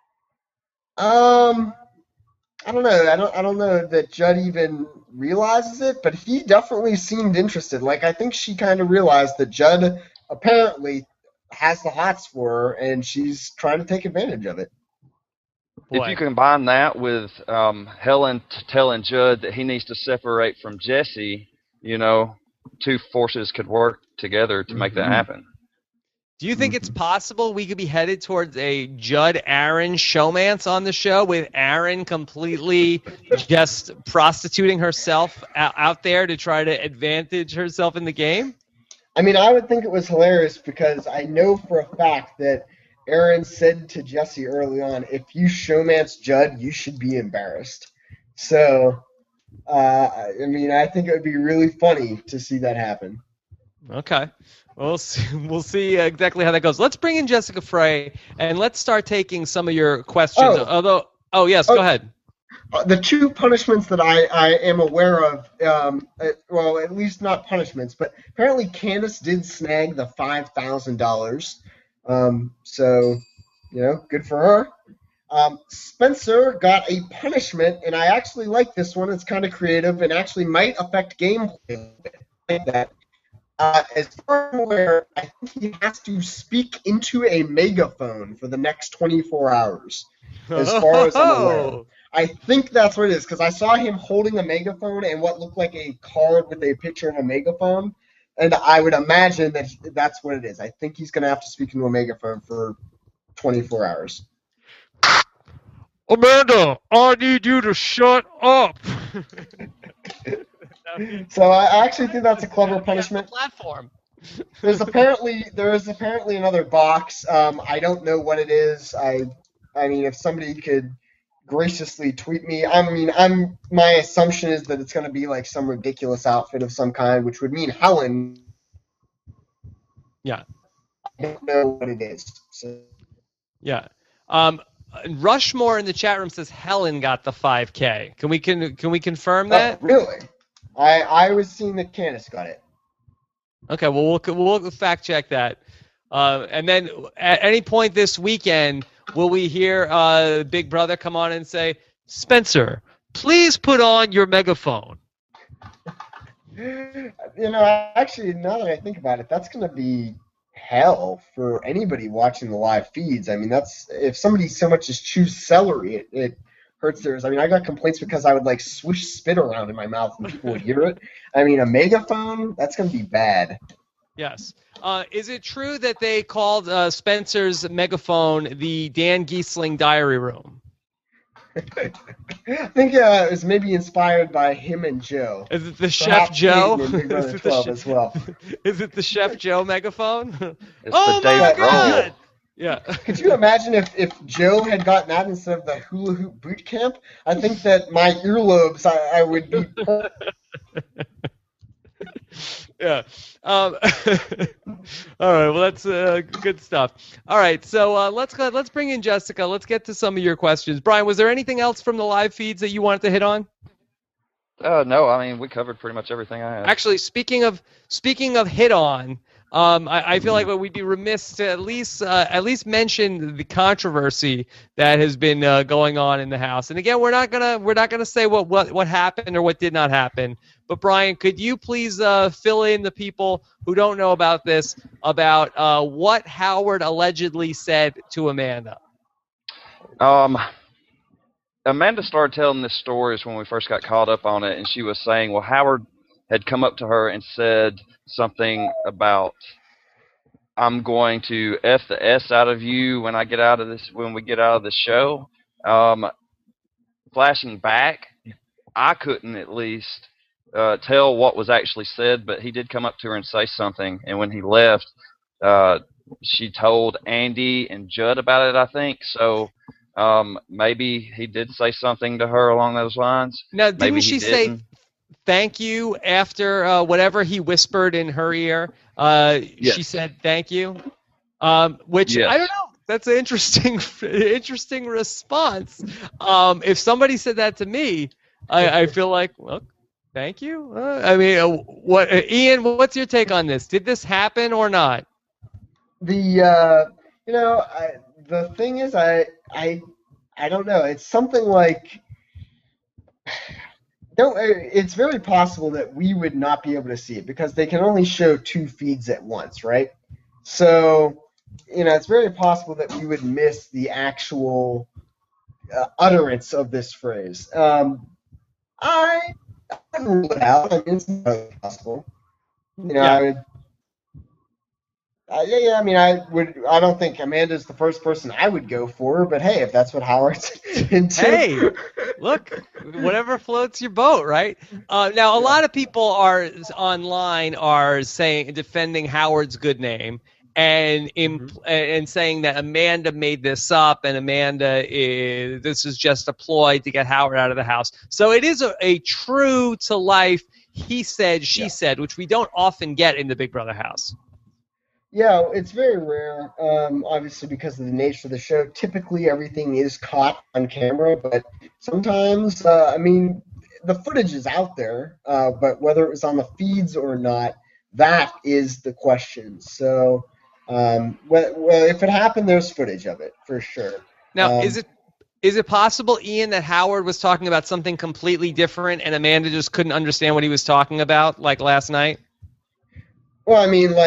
[SPEAKER 2] I don't know. I don't know that Judd even realizes it, but he definitely seemed interested. Like, I think she kind of realized that Judd apparently has the hots for her, and she's trying to take advantage of it.
[SPEAKER 3] Boy. If you combine that with Helen telling Judd that he needs to separate from Jesse, two forces could work together to make that happen.
[SPEAKER 1] Do you think it's possible we could be headed towards a Judd-Aaron showmance on the show, with Aaron completely just prostituting herself out there to try to advantage herself in the game?
[SPEAKER 2] I mean, I would think it was hilarious because I know for a fact that Aaron said to Jesse early on, if you showmance Judd, you should be embarrassed. So, I think it would be really funny to see that happen.
[SPEAKER 1] Okay. We'll see exactly how that goes. Let's bring in Jessica Frey, and let's start taking some of your questions. Go ahead.
[SPEAKER 2] The two punishments that I am aware of, well, at least not punishments, but apparently Candace did snag the $5,000. So, good for her. Spencer got a punishment, and I actually like this one. It's kind of creative and actually might affect gameplay like that. As far as I'm aware, I think he has to speak into a megaphone for the next 24 hours, as far as I'm aware. I think that's what it is, because I saw him holding a megaphone and what looked like a card with a picture of a megaphone, and I would imagine that that's what it is. I think he's going to have to speak into a megaphone for 24 hours.
[SPEAKER 1] Amanda, I need you to shut up.
[SPEAKER 2] So I actually think that's a clever punishment.
[SPEAKER 1] Platform.
[SPEAKER 2] There is apparently another box. I don't know what it is. I mean, if somebody could graciously tweet me. My assumption is that it's going to be like some ridiculous outfit of some kind, which would mean Helen.
[SPEAKER 1] Yeah.
[SPEAKER 2] I don't know what it is. So.
[SPEAKER 1] Yeah. Rushmore in the chat room says Helen got the 5K. Can we confirm that?
[SPEAKER 2] Really? I was seeing that Candace got it.
[SPEAKER 1] Okay, well, we'll fact check that. And then at any point this weekend, will we hear Big Brother come on and say, Spencer, please put on your megaphone?
[SPEAKER 2] Actually, now that I think about it, that's going to be hell for anybody watching the live feeds. I mean, that's if somebody so much as chews celery, it hurts theirs. I mean, I got complaints because I would like swish spit around in my mouth and people would hear it. I mean, a megaphone, that's going to be bad.
[SPEAKER 1] Yes. Is it true that they called Spencer's megaphone the Dan Giesling diary room?
[SPEAKER 2] I think it was maybe inspired by him and Joe.
[SPEAKER 1] Is it the Chef Joe?
[SPEAKER 2] As well.
[SPEAKER 1] Is it the Chef Joe megaphone?
[SPEAKER 3] It's
[SPEAKER 1] oh
[SPEAKER 3] the
[SPEAKER 1] my
[SPEAKER 3] Dave
[SPEAKER 1] God!
[SPEAKER 3] Grohl.
[SPEAKER 1] Yeah.
[SPEAKER 2] Could you imagine if Joe had gotten that instead of the hula hoop boot camp? I think that my earlobes, I would be.
[SPEAKER 1] Yeah. All right. Well, that's good stuff. All right. So let's bring in Jessica. Let's get to some of your questions. Brian, was there anything else from the live feeds that you wanted to hit on?
[SPEAKER 3] No, I mean we covered pretty much everything I had.
[SPEAKER 1] Actually, speaking of hit on, I feel like we'd be remiss to at least mention the controversy that has been going on in the House. And again, we're not gonna say what happened or what did not happen. But Brian, could you please fill in the people who don't know about this about what Howard allegedly said to Amanda?
[SPEAKER 3] Amanda started telling this stories when we first got caught up on it, and she was saying, well, Howard had come up to her and said something about, I'm going to F the S out of you when we get out of this show. Flashing back, I couldn't at least tell what was actually said, but he did come up to her and say something, and when he left, she told Andy and Judd about it, I think, so maybe he did say something to her along those lines.
[SPEAKER 1] Now, didn't she say thank you after whatever he whispered in her ear?
[SPEAKER 3] Yes.
[SPEAKER 1] She said thank you, which
[SPEAKER 3] yes.
[SPEAKER 1] I don't know. That's an interesting response. If somebody said that to me, I feel like, well, thank you. I mean, Ian? What's your take on this? Did this happen or not?
[SPEAKER 2] The thing is, I don't know. It's something like. No, it's very possible that we would not be able to see it because they can only show two feeds at once, right? So, it's very possible that we would miss the actual utterance of this phrase. I wouldn't rule it out. I mean, it's entirely possible.
[SPEAKER 1] Yeah.
[SPEAKER 2] I don't think Amanda's the first person I would go for, but hey, if that's what Howard's into.
[SPEAKER 1] Hey, look, whatever floats your boat, right? Now, a lot of people online are defending Howard's good name and saying that Amanda made this up and this is just a ploy to get Howard out of the house. So it is a true to life he said, she said, which we don't often get in the Big Brother house.
[SPEAKER 2] Yeah, it's very rare, obviously because of the nature of the show. Typically, everything is caught on camera, but sometimes, the footage is out there, but whether it was on the feeds or not, that is the question. So, if it happened, there's footage of it, for sure.
[SPEAKER 1] Now, is it possible, Ian, that Howard was talking about something completely different and Amanda just couldn't understand what he was talking about, like last night?
[SPEAKER 2] Well, I mean,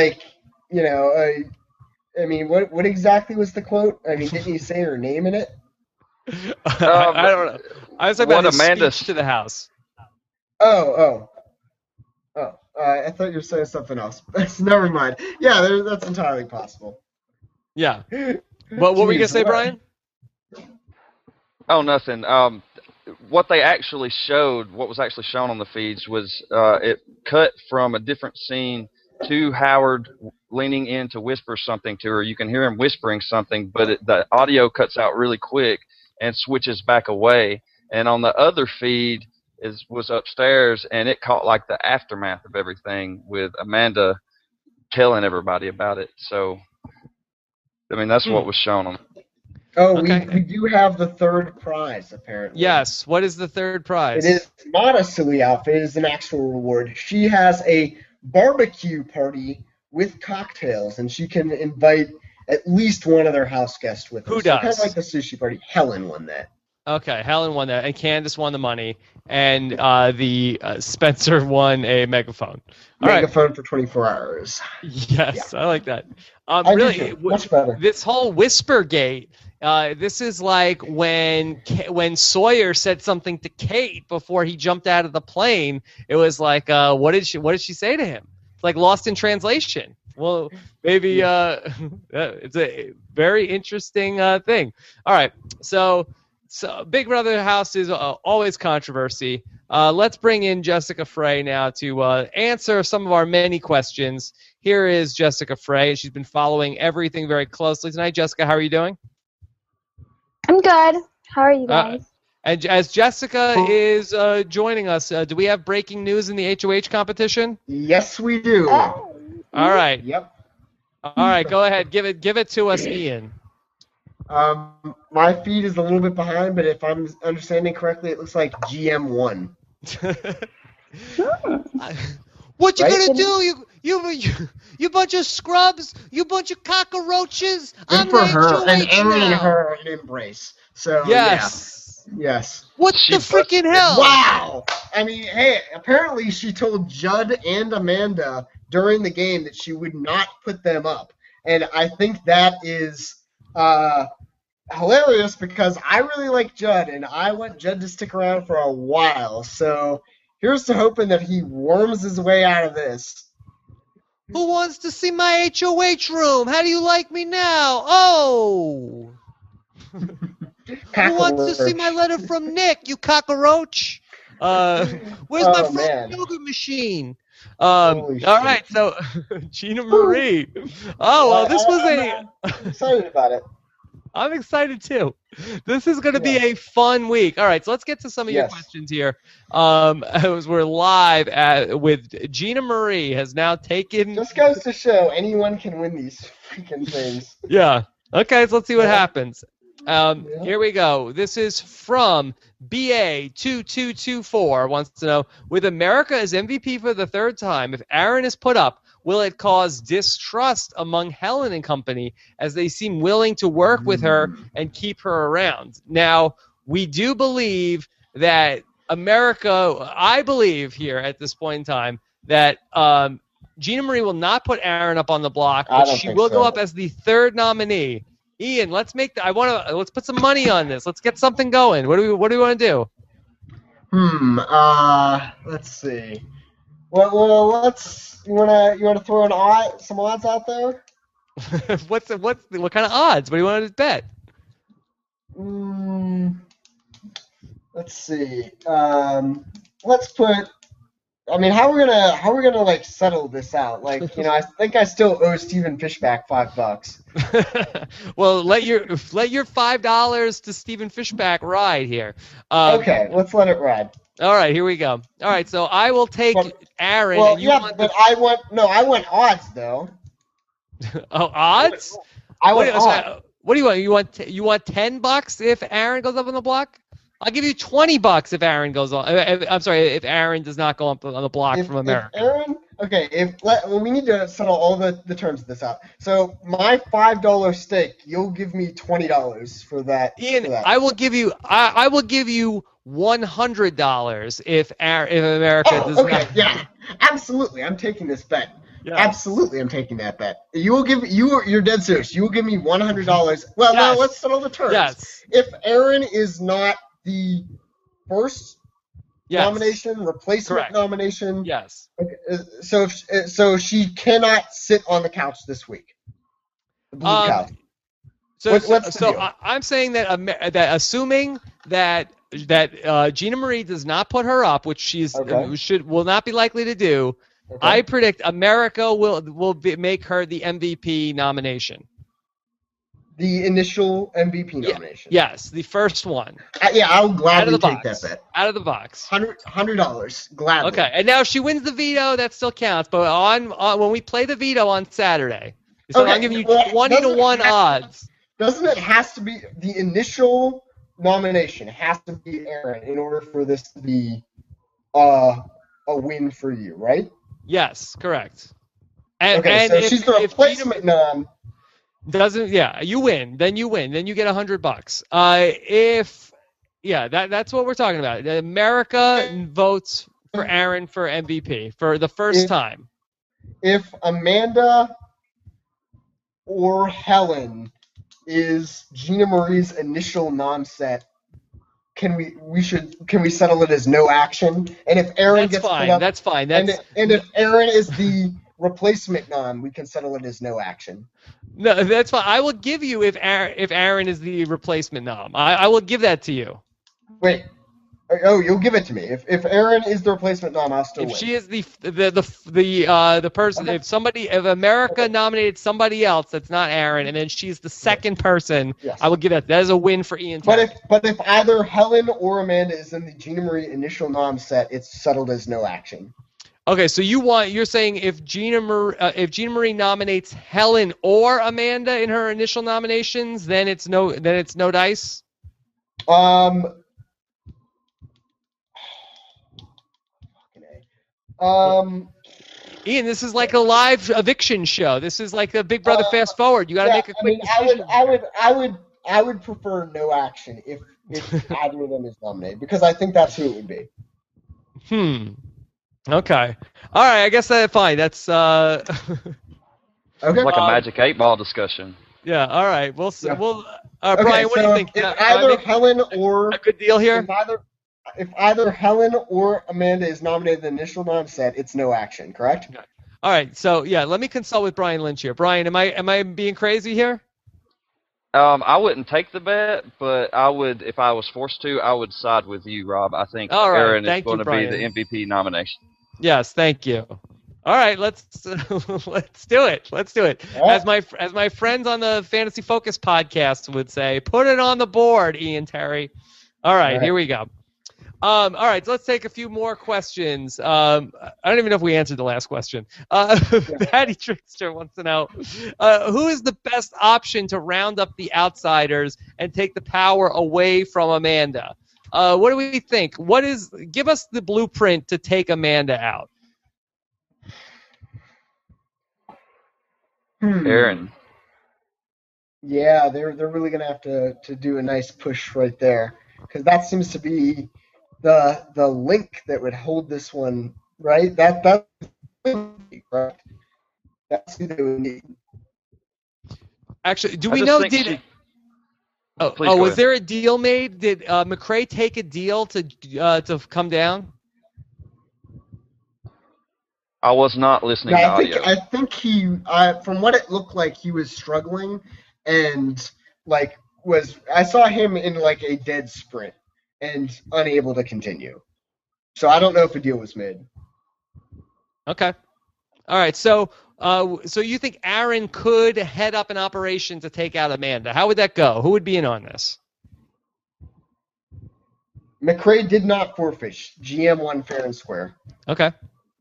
[SPEAKER 2] what exactly was the quote? I mean, didn't you say her name in it?
[SPEAKER 1] I don't know. I was talking about his speech to the house.
[SPEAKER 2] Oh. I thought you were saying something else. Never mind. Yeah, that's entirely possible.
[SPEAKER 1] Yeah. What were you going to say, Brian?
[SPEAKER 3] Oh, nothing. What was actually shown on the feeds was it cut from a different scene to Howard leaning in to whisper something to her. You can hear him whispering something, but the audio cuts out really quick and switches back away. And on the other feed was upstairs, and it caught like the aftermath of everything with Amanda telling everybody about it. So, I mean, that's what was shown on.
[SPEAKER 2] Oh, okay. we do have the third prize, apparently.
[SPEAKER 1] Yes. What is the third prize?
[SPEAKER 2] It is not a silly outfit. It is an actual reward. She has a barbecue party with cocktails, and she can invite at least one other house guest with her.
[SPEAKER 1] Who
[SPEAKER 2] So kind
[SPEAKER 1] does?
[SPEAKER 2] of like the sushi party. Helen won that.
[SPEAKER 1] Okay, Helen won that, and Candace won the money, and Spencer won a megaphone. All right.
[SPEAKER 2] Megaphone for 24 hours.
[SPEAKER 1] Yes, I like that.
[SPEAKER 2] I do
[SPEAKER 1] Really,
[SPEAKER 2] too. Much better.
[SPEAKER 1] this whole Whispergate. This is like when Sawyer said something to Kate before he jumped out of the plane. It was like, what did she say to him? It's like lost in translation. Well, maybe it's a very interesting thing. All right, so Big Brother house is always controversy. Let's bring in Jessica Frey now to answer some of our many questions. Here is Jessica Frey, and she's been following everything very closely tonight. Jessica, how are you doing?
[SPEAKER 4] I'm good. How are you guys?
[SPEAKER 1] And as Jessica is joining us, do we have breaking news in the HOH competition?
[SPEAKER 2] Yes, we do.
[SPEAKER 4] Oh.
[SPEAKER 1] All right.
[SPEAKER 2] Yep.
[SPEAKER 1] All right, go ahead. Give it to us, Ian.
[SPEAKER 2] My feed is a little bit behind, but if I'm understanding correctly, it looks like GM won.
[SPEAKER 1] What you
[SPEAKER 2] Right?
[SPEAKER 1] gonna do? You bunch of scrubs? You bunch of cockroaches?
[SPEAKER 2] Good
[SPEAKER 1] I'm
[SPEAKER 2] for
[SPEAKER 1] the
[SPEAKER 2] her, and
[SPEAKER 1] HOH
[SPEAKER 2] Aaron and
[SPEAKER 1] now.
[SPEAKER 2] her are an embrace. So
[SPEAKER 1] Yes.
[SPEAKER 2] yeah. Yes.
[SPEAKER 1] What
[SPEAKER 3] She
[SPEAKER 1] the freaking hell?
[SPEAKER 2] Wow. I mean, hey, apparently she told Judd and Amanda during the game that she would not put them up, and I think that is hilarious because I really like Judd, and I want Judd to stick around for a while. So here's to hoping that he worms his way out of this.
[SPEAKER 1] Who wants to see my HOH room? How do you like me now? Oh. Who wants to see my letter from Nick, you cockroach? Where's my
[SPEAKER 2] Oh, man.
[SPEAKER 1] frozen yogurt machine?
[SPEAKER 2] Holy
[SPEAKER 1] All
[SPEAKER 2] shit.
[SPEAKER 1] right, so Gina Marie. Oh, well, this was
[SPEAKER 2] I'm excited about it.
[SPEAKER 1] I'm excited too. This is going to be a fun week. All right, so let's get to some of your
[SPEAKER 2] Yes.
[SPEAKER 1] questions here. As we're live with Gina Marie has now taken.
[SPEAKER 2] Just goes to show anyone can win these freaking things.
[SPEAKER 1] Yeah. Okay, so let's see what happens.
[SPEAKER 2] Yeah.
[SPEAKER 1] Here we go. This is from BA2224 wants to know, with America as MVP for the third time, if Aaron is put up, will it cause distrust among Helen and company as they seem willing to work with her and keep her around? Now, we do believe that America, I believe here at this point in time, that Gina Marie will not put Aaron up on the block,
[SPEAKER 2] I
[SPEAKER 1] but
[SPEAKER 2] don't
[SPEAKER 1] she
[SPEAKER 2] think
[SPEAKER 1] will
[SPEAKER 2] so.
[SPEAKER 1] go up as the third nominee. Ian, let's let's put some money on this. Let's get something going. What do we want to do?
[SPEAKER 2] Let's see. Well, you wanna throw some odds out there?
[SPEAKER 1] what kind of odds? What do you want to bet?
[SPEAKER 2] Let's see. Let's put. I mean, how we're gonna like settle this out? Like, I think I still owe Stephen Fishback $5.
[SPEAKER 1] Well, let your $5 to Stephen Fishback ride here.
[SPEAKER 2] Okay, let's let it ride.
[SPEAKER 1] All right, here we go. All right, so I will take Aaron.
[SPEAKER 2] Well,
[SPEAKER 1] and you
[SPEAKER 2] yeah,
[SPEAKER 1] want
[SPEAKER 2] but I want odds though.
[SPEAKER 1] odds?
[SPEAKER 2] I want odds.
[SPEAKER 1] What do you want? You want $10 if Aaron goes up on the block? I'll give you $20 if Aaron goes on. I'm sorry, if Aaron does not go up on the block from America.
[SPEAKER 2] If Aaron, okay, we need to settle all the terms of this out. So my $5 stake, you'll give me $20 for that.
[SPEAKER 1] Ian,
[SPEAKER 2] for that.
[SPEAKER 1] I will give you $100 if America does
[SPEAKER 2] okay,
[SPEAKER 1] not.
[SPEAKER 2] yeah, absolutely. I'm taking this bet.
[SPEAKER 1] Yes.
[SPEAKER 2] Absolutely, I'm taking that bet. You're dead serious. You will give me $100. Well,
[SPEAKER 1] Yes.
[SPEAKER 2] no, let's settle the terms.
[SPEAKER 1] Yes.
[SPEAKER 2] If Aaron is not the first
[SPEAKER 1] Yes.
[SPEAKER 2] nomination, replacement
[SPEAKER 1] Correct.
[SPEAKER 2] nomination,
[SPEAKER 1] Yes.
[SPEAKER 2] okay, so she cannot sit on the couch this week. The blue couch.
[SPEAKER 1] So,
[SPEAKER 2] What's the deal?
[SPEAKER 1] I'm saying that that assuming that Gina Marie does not put her up, which will not be likely to do.
[SPEAKER 2] Okay.
[SPEAKER 1] I predict America will make her the MVP nomination.
[SPEAKER 2] The initial MVP nomination.
[SPEAKER 1] Yes, the first one.
[SPEAKER 2] I'll
[SPEAKER 1] Out of
[SPEAKER 2] gladly
[SPEAKER 1] the
[SPEAKER 2] take
[SPEAKER 1] box.
[SPEAKER 2] that bet.
[SPEAKER 1] Out of the box.
[SPEAKER 2] $100, gladly.
[SPEAKER 1] Okay, and now if she wins the veto, that still counts. But on when we play the veto on Saturday, so
[SPEAKER 2] Okay,
[SPEAKER 1] I'm giving you
[SPEAKER 2] well,
[SPEAKER 1] 20-1 odds.
[SPEAKER 2] Doesn't it has to be the initial nomination? Has to be Aaron in order for this to be a win for you, right?
[SPEAKER 1] Yes, correct.
[SPEAKER 2] Okay, so she's the replacement nom.
[SPEAKER 1] You win. Then you win. Then you get $100. That's what we're talking about. America votes for Aaron for MVP for the first time.
[SPEAKER 2] If Amanda or Helen is Gina Marie's initial non-set, can we settle it as no action? And if Aaron
[SPEAKER 1] That's fine. That's fine.
[SPEAKER 2] And if Aaron is the replacement non, we can settle it as no action.
[SPEAKER 1] No, that's fine. I will give you if Aaron is the replacement nom. I will give that to you.
[SPEAKER 2] Wait. Oh, you'll give it to me. If Aaron is the replacement nom, I'll still win.
[SPEAKER 1] If she is the person, if America nominated somebody else that's not Aaron, and then she's the second person, yes. I will give that. That is a win for Ian.
[SPEAKER 2] But if either Helen or Amanda is in the Gina Marie initial nom set, it's settled as no action.
[SPEAKER 1] Okay, so you're saying if Gina Marie nominates Helen or Amanda in her initial nominations, then it's no dice. Ian, this is like a live eviction show. This is like a Big Brother Fast Forward. You got to make a quick decision.
[SPEAKER 2] I would prefer no action if either of them is nominated, because I think that's who it would be.
[SPEAKER 1] Okay. All right. I guess that's fine. That's
[SPEAKER 2] okay.
[SPEAKER 3] Like a Magic 8-Ball discussion.
[SPEAKER 1] Yeah. All right. We'll.
[SPEAKER 2] Okay,
[SPEAKER 1] Brian, what do you think?
[SPEAKER 2] If either Helen or
[SPEAKER 1] a good deal here.
[SPEAKER 2] If either Helen or Amanda is nominated in the initial non-set, it's no action, correct?
[SPEAKER 1] Okay. All right, so let me consult with Brian Lynch here. Brian, am I being crazy here?
[SPEAKER 3] I wouldn't take the bet, but I would, if I was forced to, I would side with you, Rob. I think Aaron is going to be the MVP nomination.
[SPEAKER 1] Yes, thank you. All right, let's do it. Let's do it. Right. As my friends on the Fantasy Focus podcast would say, put it on the board, Ian Terry. All right. Here we go. All right, so let's take a few more questions. I don't even know if we answered the last question. Patty Trickster wants to know, who is the best option to round up the outsiders and take the power away from Amanda? What do we think? Give us the blueprint to take Amanda out.
[SPEAKER 3] Aaron.
[SPEAKER 2] Yeah, they're really going to have to do a nice push right there, because that seems to be the link that would hold this one, right? That's right. That's who they would need.
[SPEAKER 1] Actually, do we know? Was there a deal made? Did McCrae take a deal to come down?
[SPEAKER 3] I was not listening to audio.
[SPEAKER 2] I think he, from what it looked like, he was struggling, and I saw him in like a dead sprint and unable to continue. So I don't know if a deal was made.
[SPEAKER 1] Okay. All right. So you think Aaron could head up an operation to take out Amanda? How would that go? Who would be in on this?
[SPEAKER 2] McCrae did not forfeit. GM won fair and square.
[SPEAKER 1] Okay.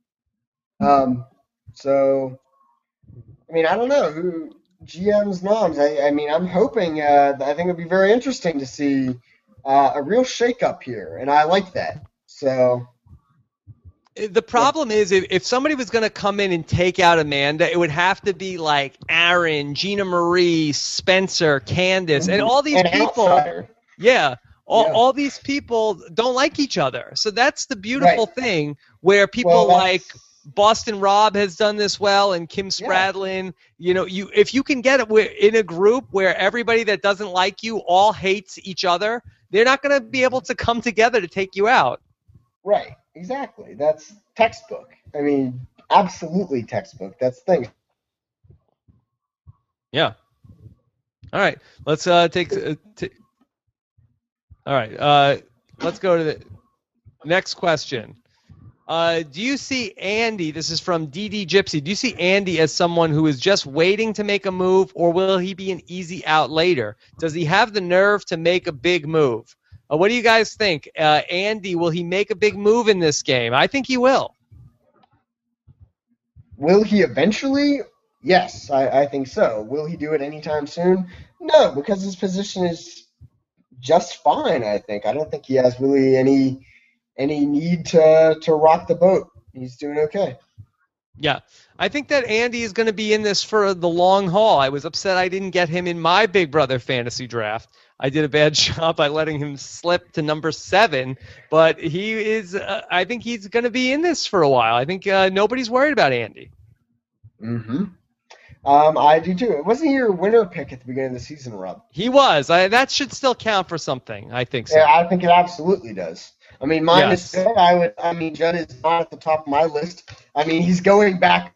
[SPEAKER 2] So, I mean, I don't know who GM's noms. I mean, I'm hoping. I think it'd be very interesting to see a real shakeup here, and I like that. So.
[SPEAKER 1] The problem is, if somebody was going to come in and take out Amanda, it would have to be like Aaron, Gina Marie, Spencer, Candace, and all these people.
[SPEAKER 2] Outsider.
[SPEAKER 1] Yeah. All these people don't like each other. So that's the beautiful thing, where people like Boston Rob has done this well, and Kim Spradlin. Yeah. If you can get it in a group where everybody that doesn't like you all hates each other, they're not going to be able to come together to take you out.
[SPEAKER 2] Right. Exactly. That's textbook. I mean, absolutely textbook. That's the thing.
[SPEAKER 1] Yeah. All right. Let's take. All right. Let's go to the next question. Do you see Andy? This is from DD Gypsy. Do you see Andy as someone who is just waiting to make a move, or will he be an easy out later? Does he have the nerve to make a big move? What do you guys think? Andy, will he make a big move in this game? I think he will.
[SPEAKER 2] Will he eventually? Yes, I think so. Will he do it anytime soon? No, because his position is just fine, I think. I don't think he has really any need to rock the boat. He's doing okay.
[SPEAKER 1] Yeah, I think that Andy is going to be in this for the long haul. I was upset I didn't get him in my Big Brother fantasy draft. I did a bad job by letting him slip to number 7, but he is. I think he's going to be in this for a while. I think nobody's worried about Andy.
[SPEAKER 2] Mm-hmm. I do too. Wasn't he your winner pick at the beginning of the season, Rob?
[SPEAKER 1] He was. That should still count for something. I think so.
[SPEAKER 2] Yeah, I think it absolutely does. I mean, mine is Judd. Judd is not at the top of my list. I mean, he's going back.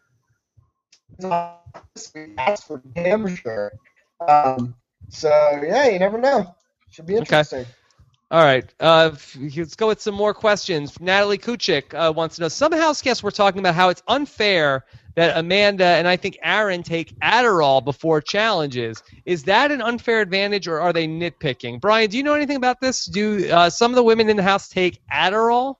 [SPEAKER 2] That's for damn sure. So yeah, you never know. Should be interesting.
[SPEAKER 1] Okay. All right. Let's go with some more questions. Natalie Kuchik wants to know. Some house guests were talking about how it's unfair that Amanda and I think Aaron take Adderall before challenges. Is that an unfair advantage, or are they nitpicking? Brian, do you know anything about this? Do some of the women in the house take Adderall?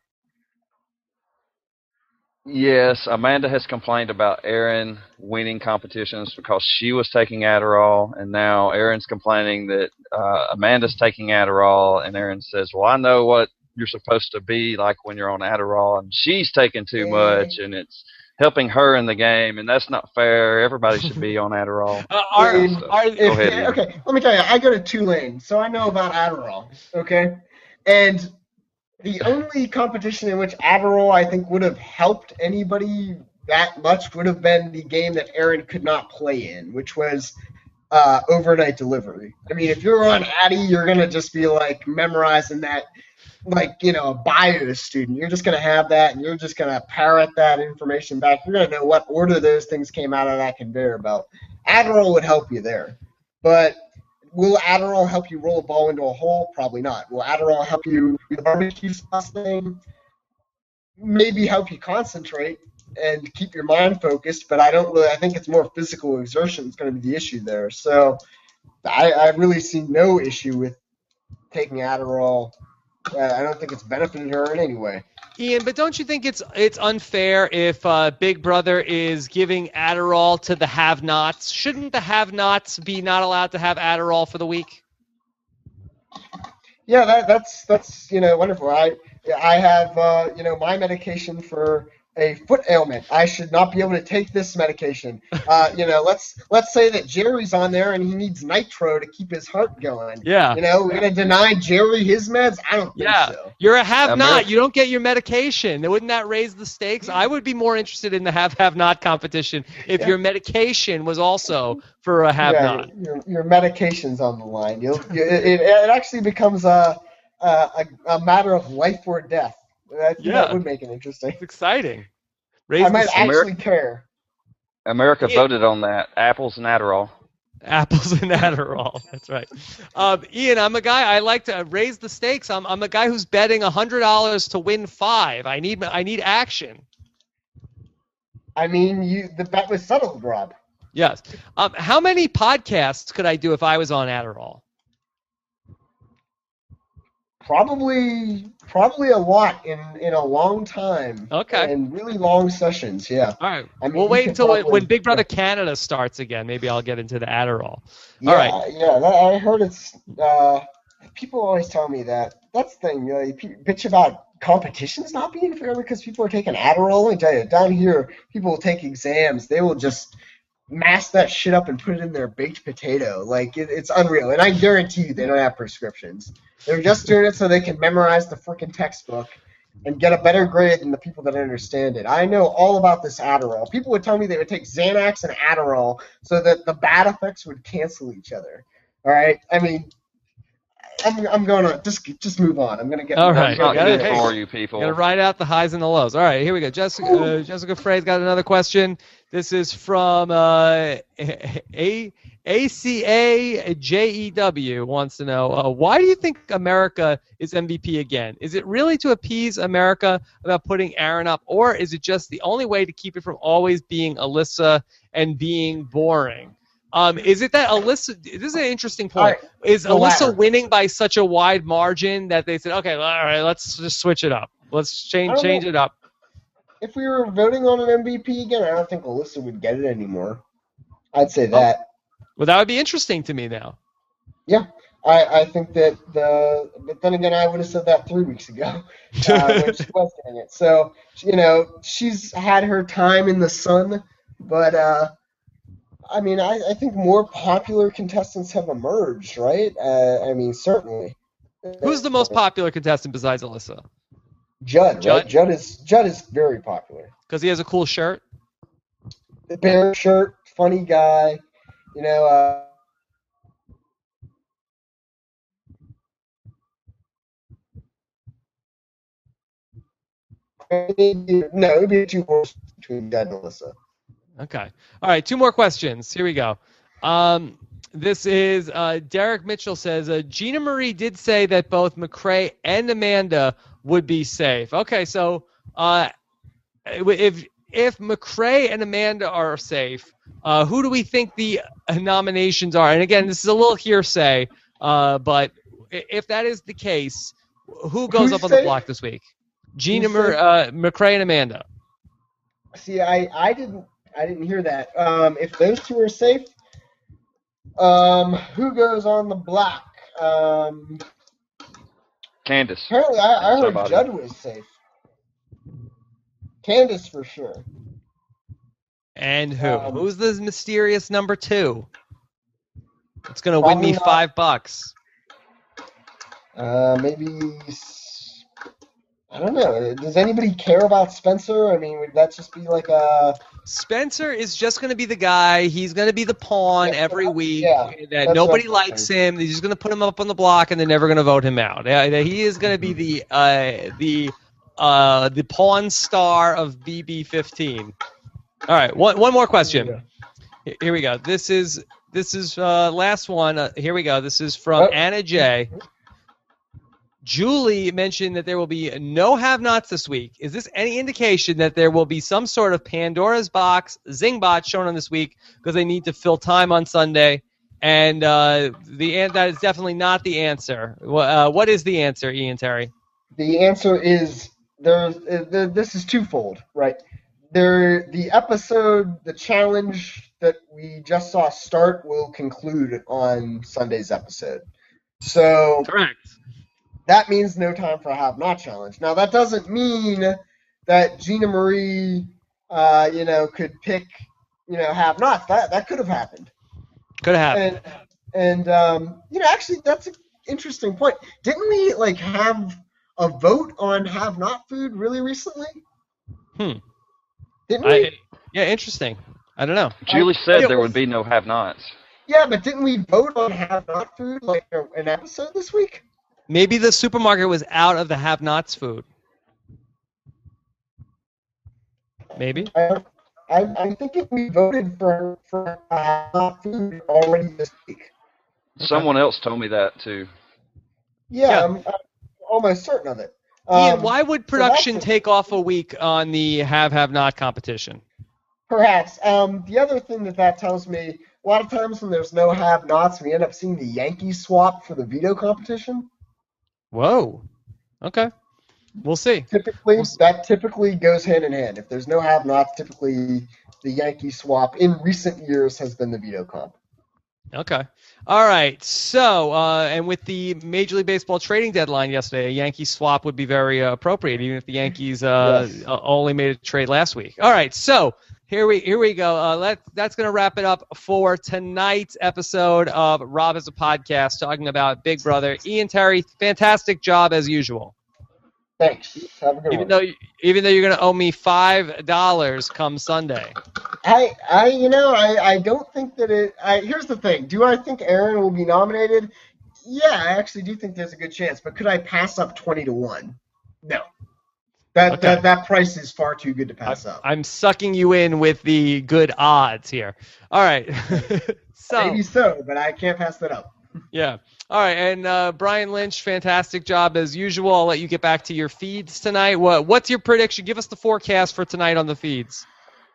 [SPEAKER 3] Yes, Amanda has complained about Aaron winning competitions because she was taking Adderall, and now Aaron's complaining that Amanda's taking Adderall, and Aaron says, well, I know what you're supposed to be like when you're on Adderall, and she's taking too much, and it's helping her in the game, and that's not fair. Everybody should be on Adderall.
[SPEAKER 2] Go ahead. Okay, let me tell you, I go to Tulane, so I know about Adderall, okay? And the only competition in which Adderall, I think, would have helped anybody that much would have been the game that Aaron could not play in, which was overnight delivery. I mean, if you're on Addy, you're going to just be, like, memorizing that, like, you know, a bio student. You're just going to have that, and you're just going to parrot that information back. You're going to know what order those things came out of that conveyor belt. Adderall would help you there. But will Adderall help you roll a ball into a hole? Probably not. Will Adderall help you do the barbecue sauce thing? Maybe help you concentrate and keep your mind focused, but I think it's more physical exertion that's going to be the issue there. So I really see no issue with taking Adderall. I don't think it's benefited her in any way.
[SPEAKER 1] Ian, but don't you think it's unfair if Big Brother is giving Adderall to the have-nots? Shouldn't the have-nots be not allowed to have Adderall for the week?
[SPEAKER 2] Yeah, that's wonderful. I have my medication for a foot ailment. I should not be able to take this medication. Let's say that Jerry's on there and he needs nitro to keep his heart going.
[SPEAKER 1] Yeah.
[SPEAKER 2] We're going to deny Jerry his meds? I don't think so.
[SPEAKER 1] You're a have-not. You don't get your medication. Wouldn't that raise the stakes? I would be more interested in the have-not competition if your medication was also for a have-not.
[SPEAKER 2] Yeah, your medication's on the line. It actually becomes a matter of life or death. That would make it interesting.
[SPEAKER 1] It's exciting.
[SPEAKER 2] I might actually care.
[SPEAKER 3] America voted on that. Apples and Adderall.
[SPEAKER 1] Apples and Adderall. That's right. Ian, I'm a guy. I like to raise the stakes. I'm a guy who's betting $100 to win $5. I need action.
[SPEAKER 2] I mean, the bet was settled, Rob.
[SPEAKER 1] Yes. How many podcasts could I do if I was on Adderall?
[SPEAKER 2] Probably a lot in a long time.
[SPEAKER 1] Okay.
[SPEAKER 2] And really long sessions, yeah.
[SPEAKER 1] All right. We'll wait until when Big Brother Canada starts again. Maybe I'll get into the Adderall. All right.
[SPEAKER 2] Yeah, I heard it's people always tell me that. That's the thing. You bitch about competitions not being fair because people are taking Adderall. Let me tell you, down here, people will take exams. They will just mash that shit up and put it in their baked potato. Like, it's unreal. And I guarantee you they don't have prescriptions. They're just doing it so they can memorize the freaking textbook and get a better grade than the people that understand it. I know all about this Adderall. People would tell me they would take Xanax and Adderall so that the bad effects would cancel each other. All right? I mean, I'm going to just move on. I'm going to get
[SPEAKER 1] all right.
[SPEAKER 3] For you people.
[SPEAKER 1] Got to ride out the highs and the lows. All right, here we go. Jessica Frey's got another question. This is from ACAJEW wants to know, why do you think America is MVP again? Is it really to appease America about putting Aaron up, or is it just the only way to keep it from always being Alyssa and being boring? Is it that Alyssa – this is an interesting point.
[SPEAKER 2] Right.
[SPEAKER 1] Is Alyssa winning by such a wide margin that they said, okay, all right, let's just switch it up. Let's change it up.
[SPEAKER 2] If we were voting on an MVP again, I don't think Alyssa would get it anymore. I'd say that.
[SPEAKER 1] Well, that would be interesting to me now.
[SPEAKER 2] Yeah. I think that but then again, I would have said that 3 weeks ago when she was getting it. So, she's had her time in the sun, but I mean, I think more popular contestants have emerged, right? I mean, certainly.
[SPEAKER 1] Who's the most popular contestant besides Alyssa?
[SPEAKER 2] Judd, right? Judd is very popular.
[SPEAKER 1] Because he has a cool shirt?
[SPEAKER 2] The bear shirt, funny guy, No, it would be 2 horses between Judd and Alyssa.
[SPEAKER 1] Okay. All right, 2 more questions. Here we go. This is Derek Mitchell says, Gina Marie did say that both McCrae and Amanda would be safe. Okay, so if McCrae and Amanda are safe, who do we think the nominations are? And again, this is a little hearsay, but if that is the case, who goes up on the block this week? Gina McCrae and Amanda.
[SPEAKER 2] See, I didn't hear that. If those 2 are safe, who goes on the block?
[SPEAKER 3] Candace.
[SPEAKER 2] Apparently, I heard Judd was safe. Candace for sure.
[SPEAKER 1] And who? Who's the mysterious number 2? It's gonna win me $5.
[SPEAKER 2] Maybe. I don't know. Does anybody care about Spencer? I mean, would that just be like a...
[SPEAKER 1] Spencer is just going to be the guy. He's going to be the pawn every week.
[SPEAKER 2] Yeah,
[SPEAKER 1] nobody likes him. He's just going to put him up on the block, and they're never going to vote him out. He is going to be the pawn star of BB15. All right, one more question. Here we go. This is last one. Here we go. This is from Anna J. Julie mentioned that there will be no have-nots this week. Is this any indication that there will be some sort of Pandora's box Zingbot shown on this week because they need to fill time on Sunday? And that is definitely not the answer. What is the answer, Ian Terry?
[SPEAKER 2] The answer is this is twofold, right? The episode, the challenge that we just saw start will conclude on Sunday's episode. So
[SPEAKER 1] correct.
[SPEAKER 2] That means no time for a have-not challenge. Now, that doesn't mean that Gina Marie, could pick, have-nots. That could have happened.
[SPEAKER 1] Could have happened.
[SPEAKER 2] And actually, that's an interesting point. Didn't we, have a vote on have-not food really recently? Didn't we?
[SPEAKER 1] Yeah, interesting. I don't know.
[SPEAKER 3] Julie said there would be no have-nots.
[SPEAKER 2] Yeah, but didn't we vote on have-not food, an episode this week?
[SPEAKER 1] Maybe the supermarket was out of the have-nots food. Maybe.
[SPEAKER 2] I'm thinking we voted for have-not food already this week.
[SPEAKER 3] Someone else told me that too.
[SPEAKER 2] Yeah. I'm almost certain of it.
[SPEAKER 1] Ian, why would production take off a week on the have-not competition?
[SPEAKER 2] Perhaps. The other thing that tells me, a lot of times when there's no have-nots, we end up seeing the Yankees swap for the veto competition.
[SPEAKER 1] Whoa. Okay. We'll see.
[SPEAKER 2] That typically goes hand in hand. If there's no have-nots, typically the Yankee swap in recent years has been the veto comp.
[SPEAKER 1] Okay. All right. So, and with the Major League Baseball trading deadline yesterday, a Yankee swap would be very appropriate, even if the Yankees only made a trade last week. All right. So here we go. That's going to wrap it up for tonight's episode of Rob Has a Podcast, talking about Big Brother. Ian Terry, fantastic job as usual.
[SPEAKER 2] Thanks. Have a good one.
[SPEAKER 1] Even though you're going to owe me $5 come Sunday.
[SPEAKER 2] I don't think that it. Here's the thing. Do I think Aaron will be nominated? Yeah, I actually do think there's a good chance. But could I pass up 20-1? No. That price is far too good to pass up.
[SPEAKER 1] I'm sucking you in with the good odds here. All right.
[SPEAKER 2] Maybe so, but I can't pass that up.
[SPEAKER 1] Yeah. All right, and Brian Lynch, fantastic job as usual. I'll let you get back to your feeds tonight. What's your prediction? Give us the forecast for tonight on the feeds.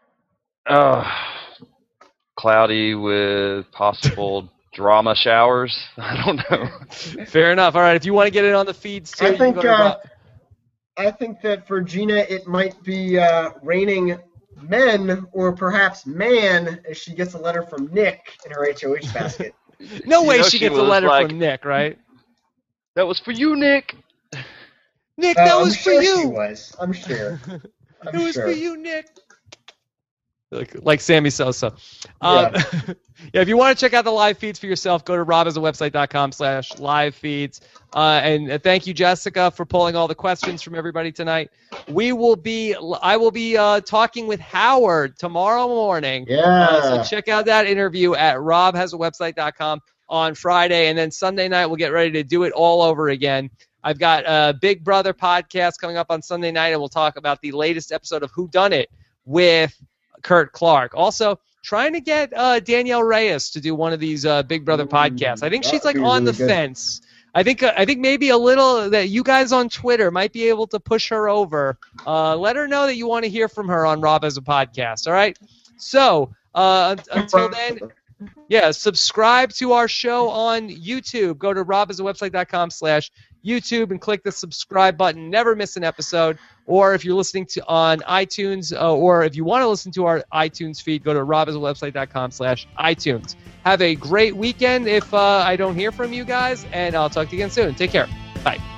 [SPEAKER 3] Cloudy with possible drama showers. I don't know.
[SPEAKER 1] Fair enough. All right, if you want to get it on the feeds too,
[SPEAKER 2] I think that for Gina it might be raining men or perhaps man as she gets a letter from Nick in her HOH basket.
[SPEAKER 1] No way
[SPEAKER 3] know
[SPEAKER 1] she
[SPEAKER 3] she
[SPEAKER 1] gets a
[SPEAKER 3] was
[SPEAKER 1] letter
[SPEAKER 3] like-
[SPEAKER 1] from Nick, right?
[SPEAKER 3] That was for you, Nick.
[SPEAKER 1] Nick, that
[SPEAKER 2] I'm
[SPEAKER 1] was for
[SPEAKER 2] sure she
[SPEAKER 1] you.
[SPEAKER 2] was. I'm sure.
[SPEAKER 1] It was for you, Nick. Like Sammy Sosa.
[SPEAKER 2] Yeah.
[SPEAKER 1] Yeah, if you want to check out the live feeds for yourself, go to robhasawebsite.com/live feeds. And thank you, Jessica, for pulling all the questions from everybody tonight. I will be talking with Howard tomorrow morning.
[SPEAKER 2] Yeah.
[SPEAKER 1] So check out that interview at robhasawebsite.com on Friday. And then Sunday night, we'll get ready to do it all over again. I've got a Big Brother podcast coming up on Sunday night, and we'll talk about the latest episode of Who Done It with Kurt Clark. Also, trying to get Danielle Reyes to do one of these Big Brother podcasts. I think she's like
[SPEAKER 2] that'd be
[SPEAKER 1] on the
[SPEAKER 2] really good.
[SPEAKER 1] fence. I think maybe a little that you guys on Twitter might be able to push her over. Let her know that you want to hear from her on Rob as a podcast. All right. So until then, yeah, subscribe to our show on YouTube. Go to robhasawebsite.com/YouTube and click the subscribe button. Never miss an episode. Or if you're listening to on iTunes, or if you want to listen to our iTunes feed, go to robhasawebsite.com/iTunes. Have a great weekend if I don't hear from you guys, and I'll talk to you again soon. Take care. Bye.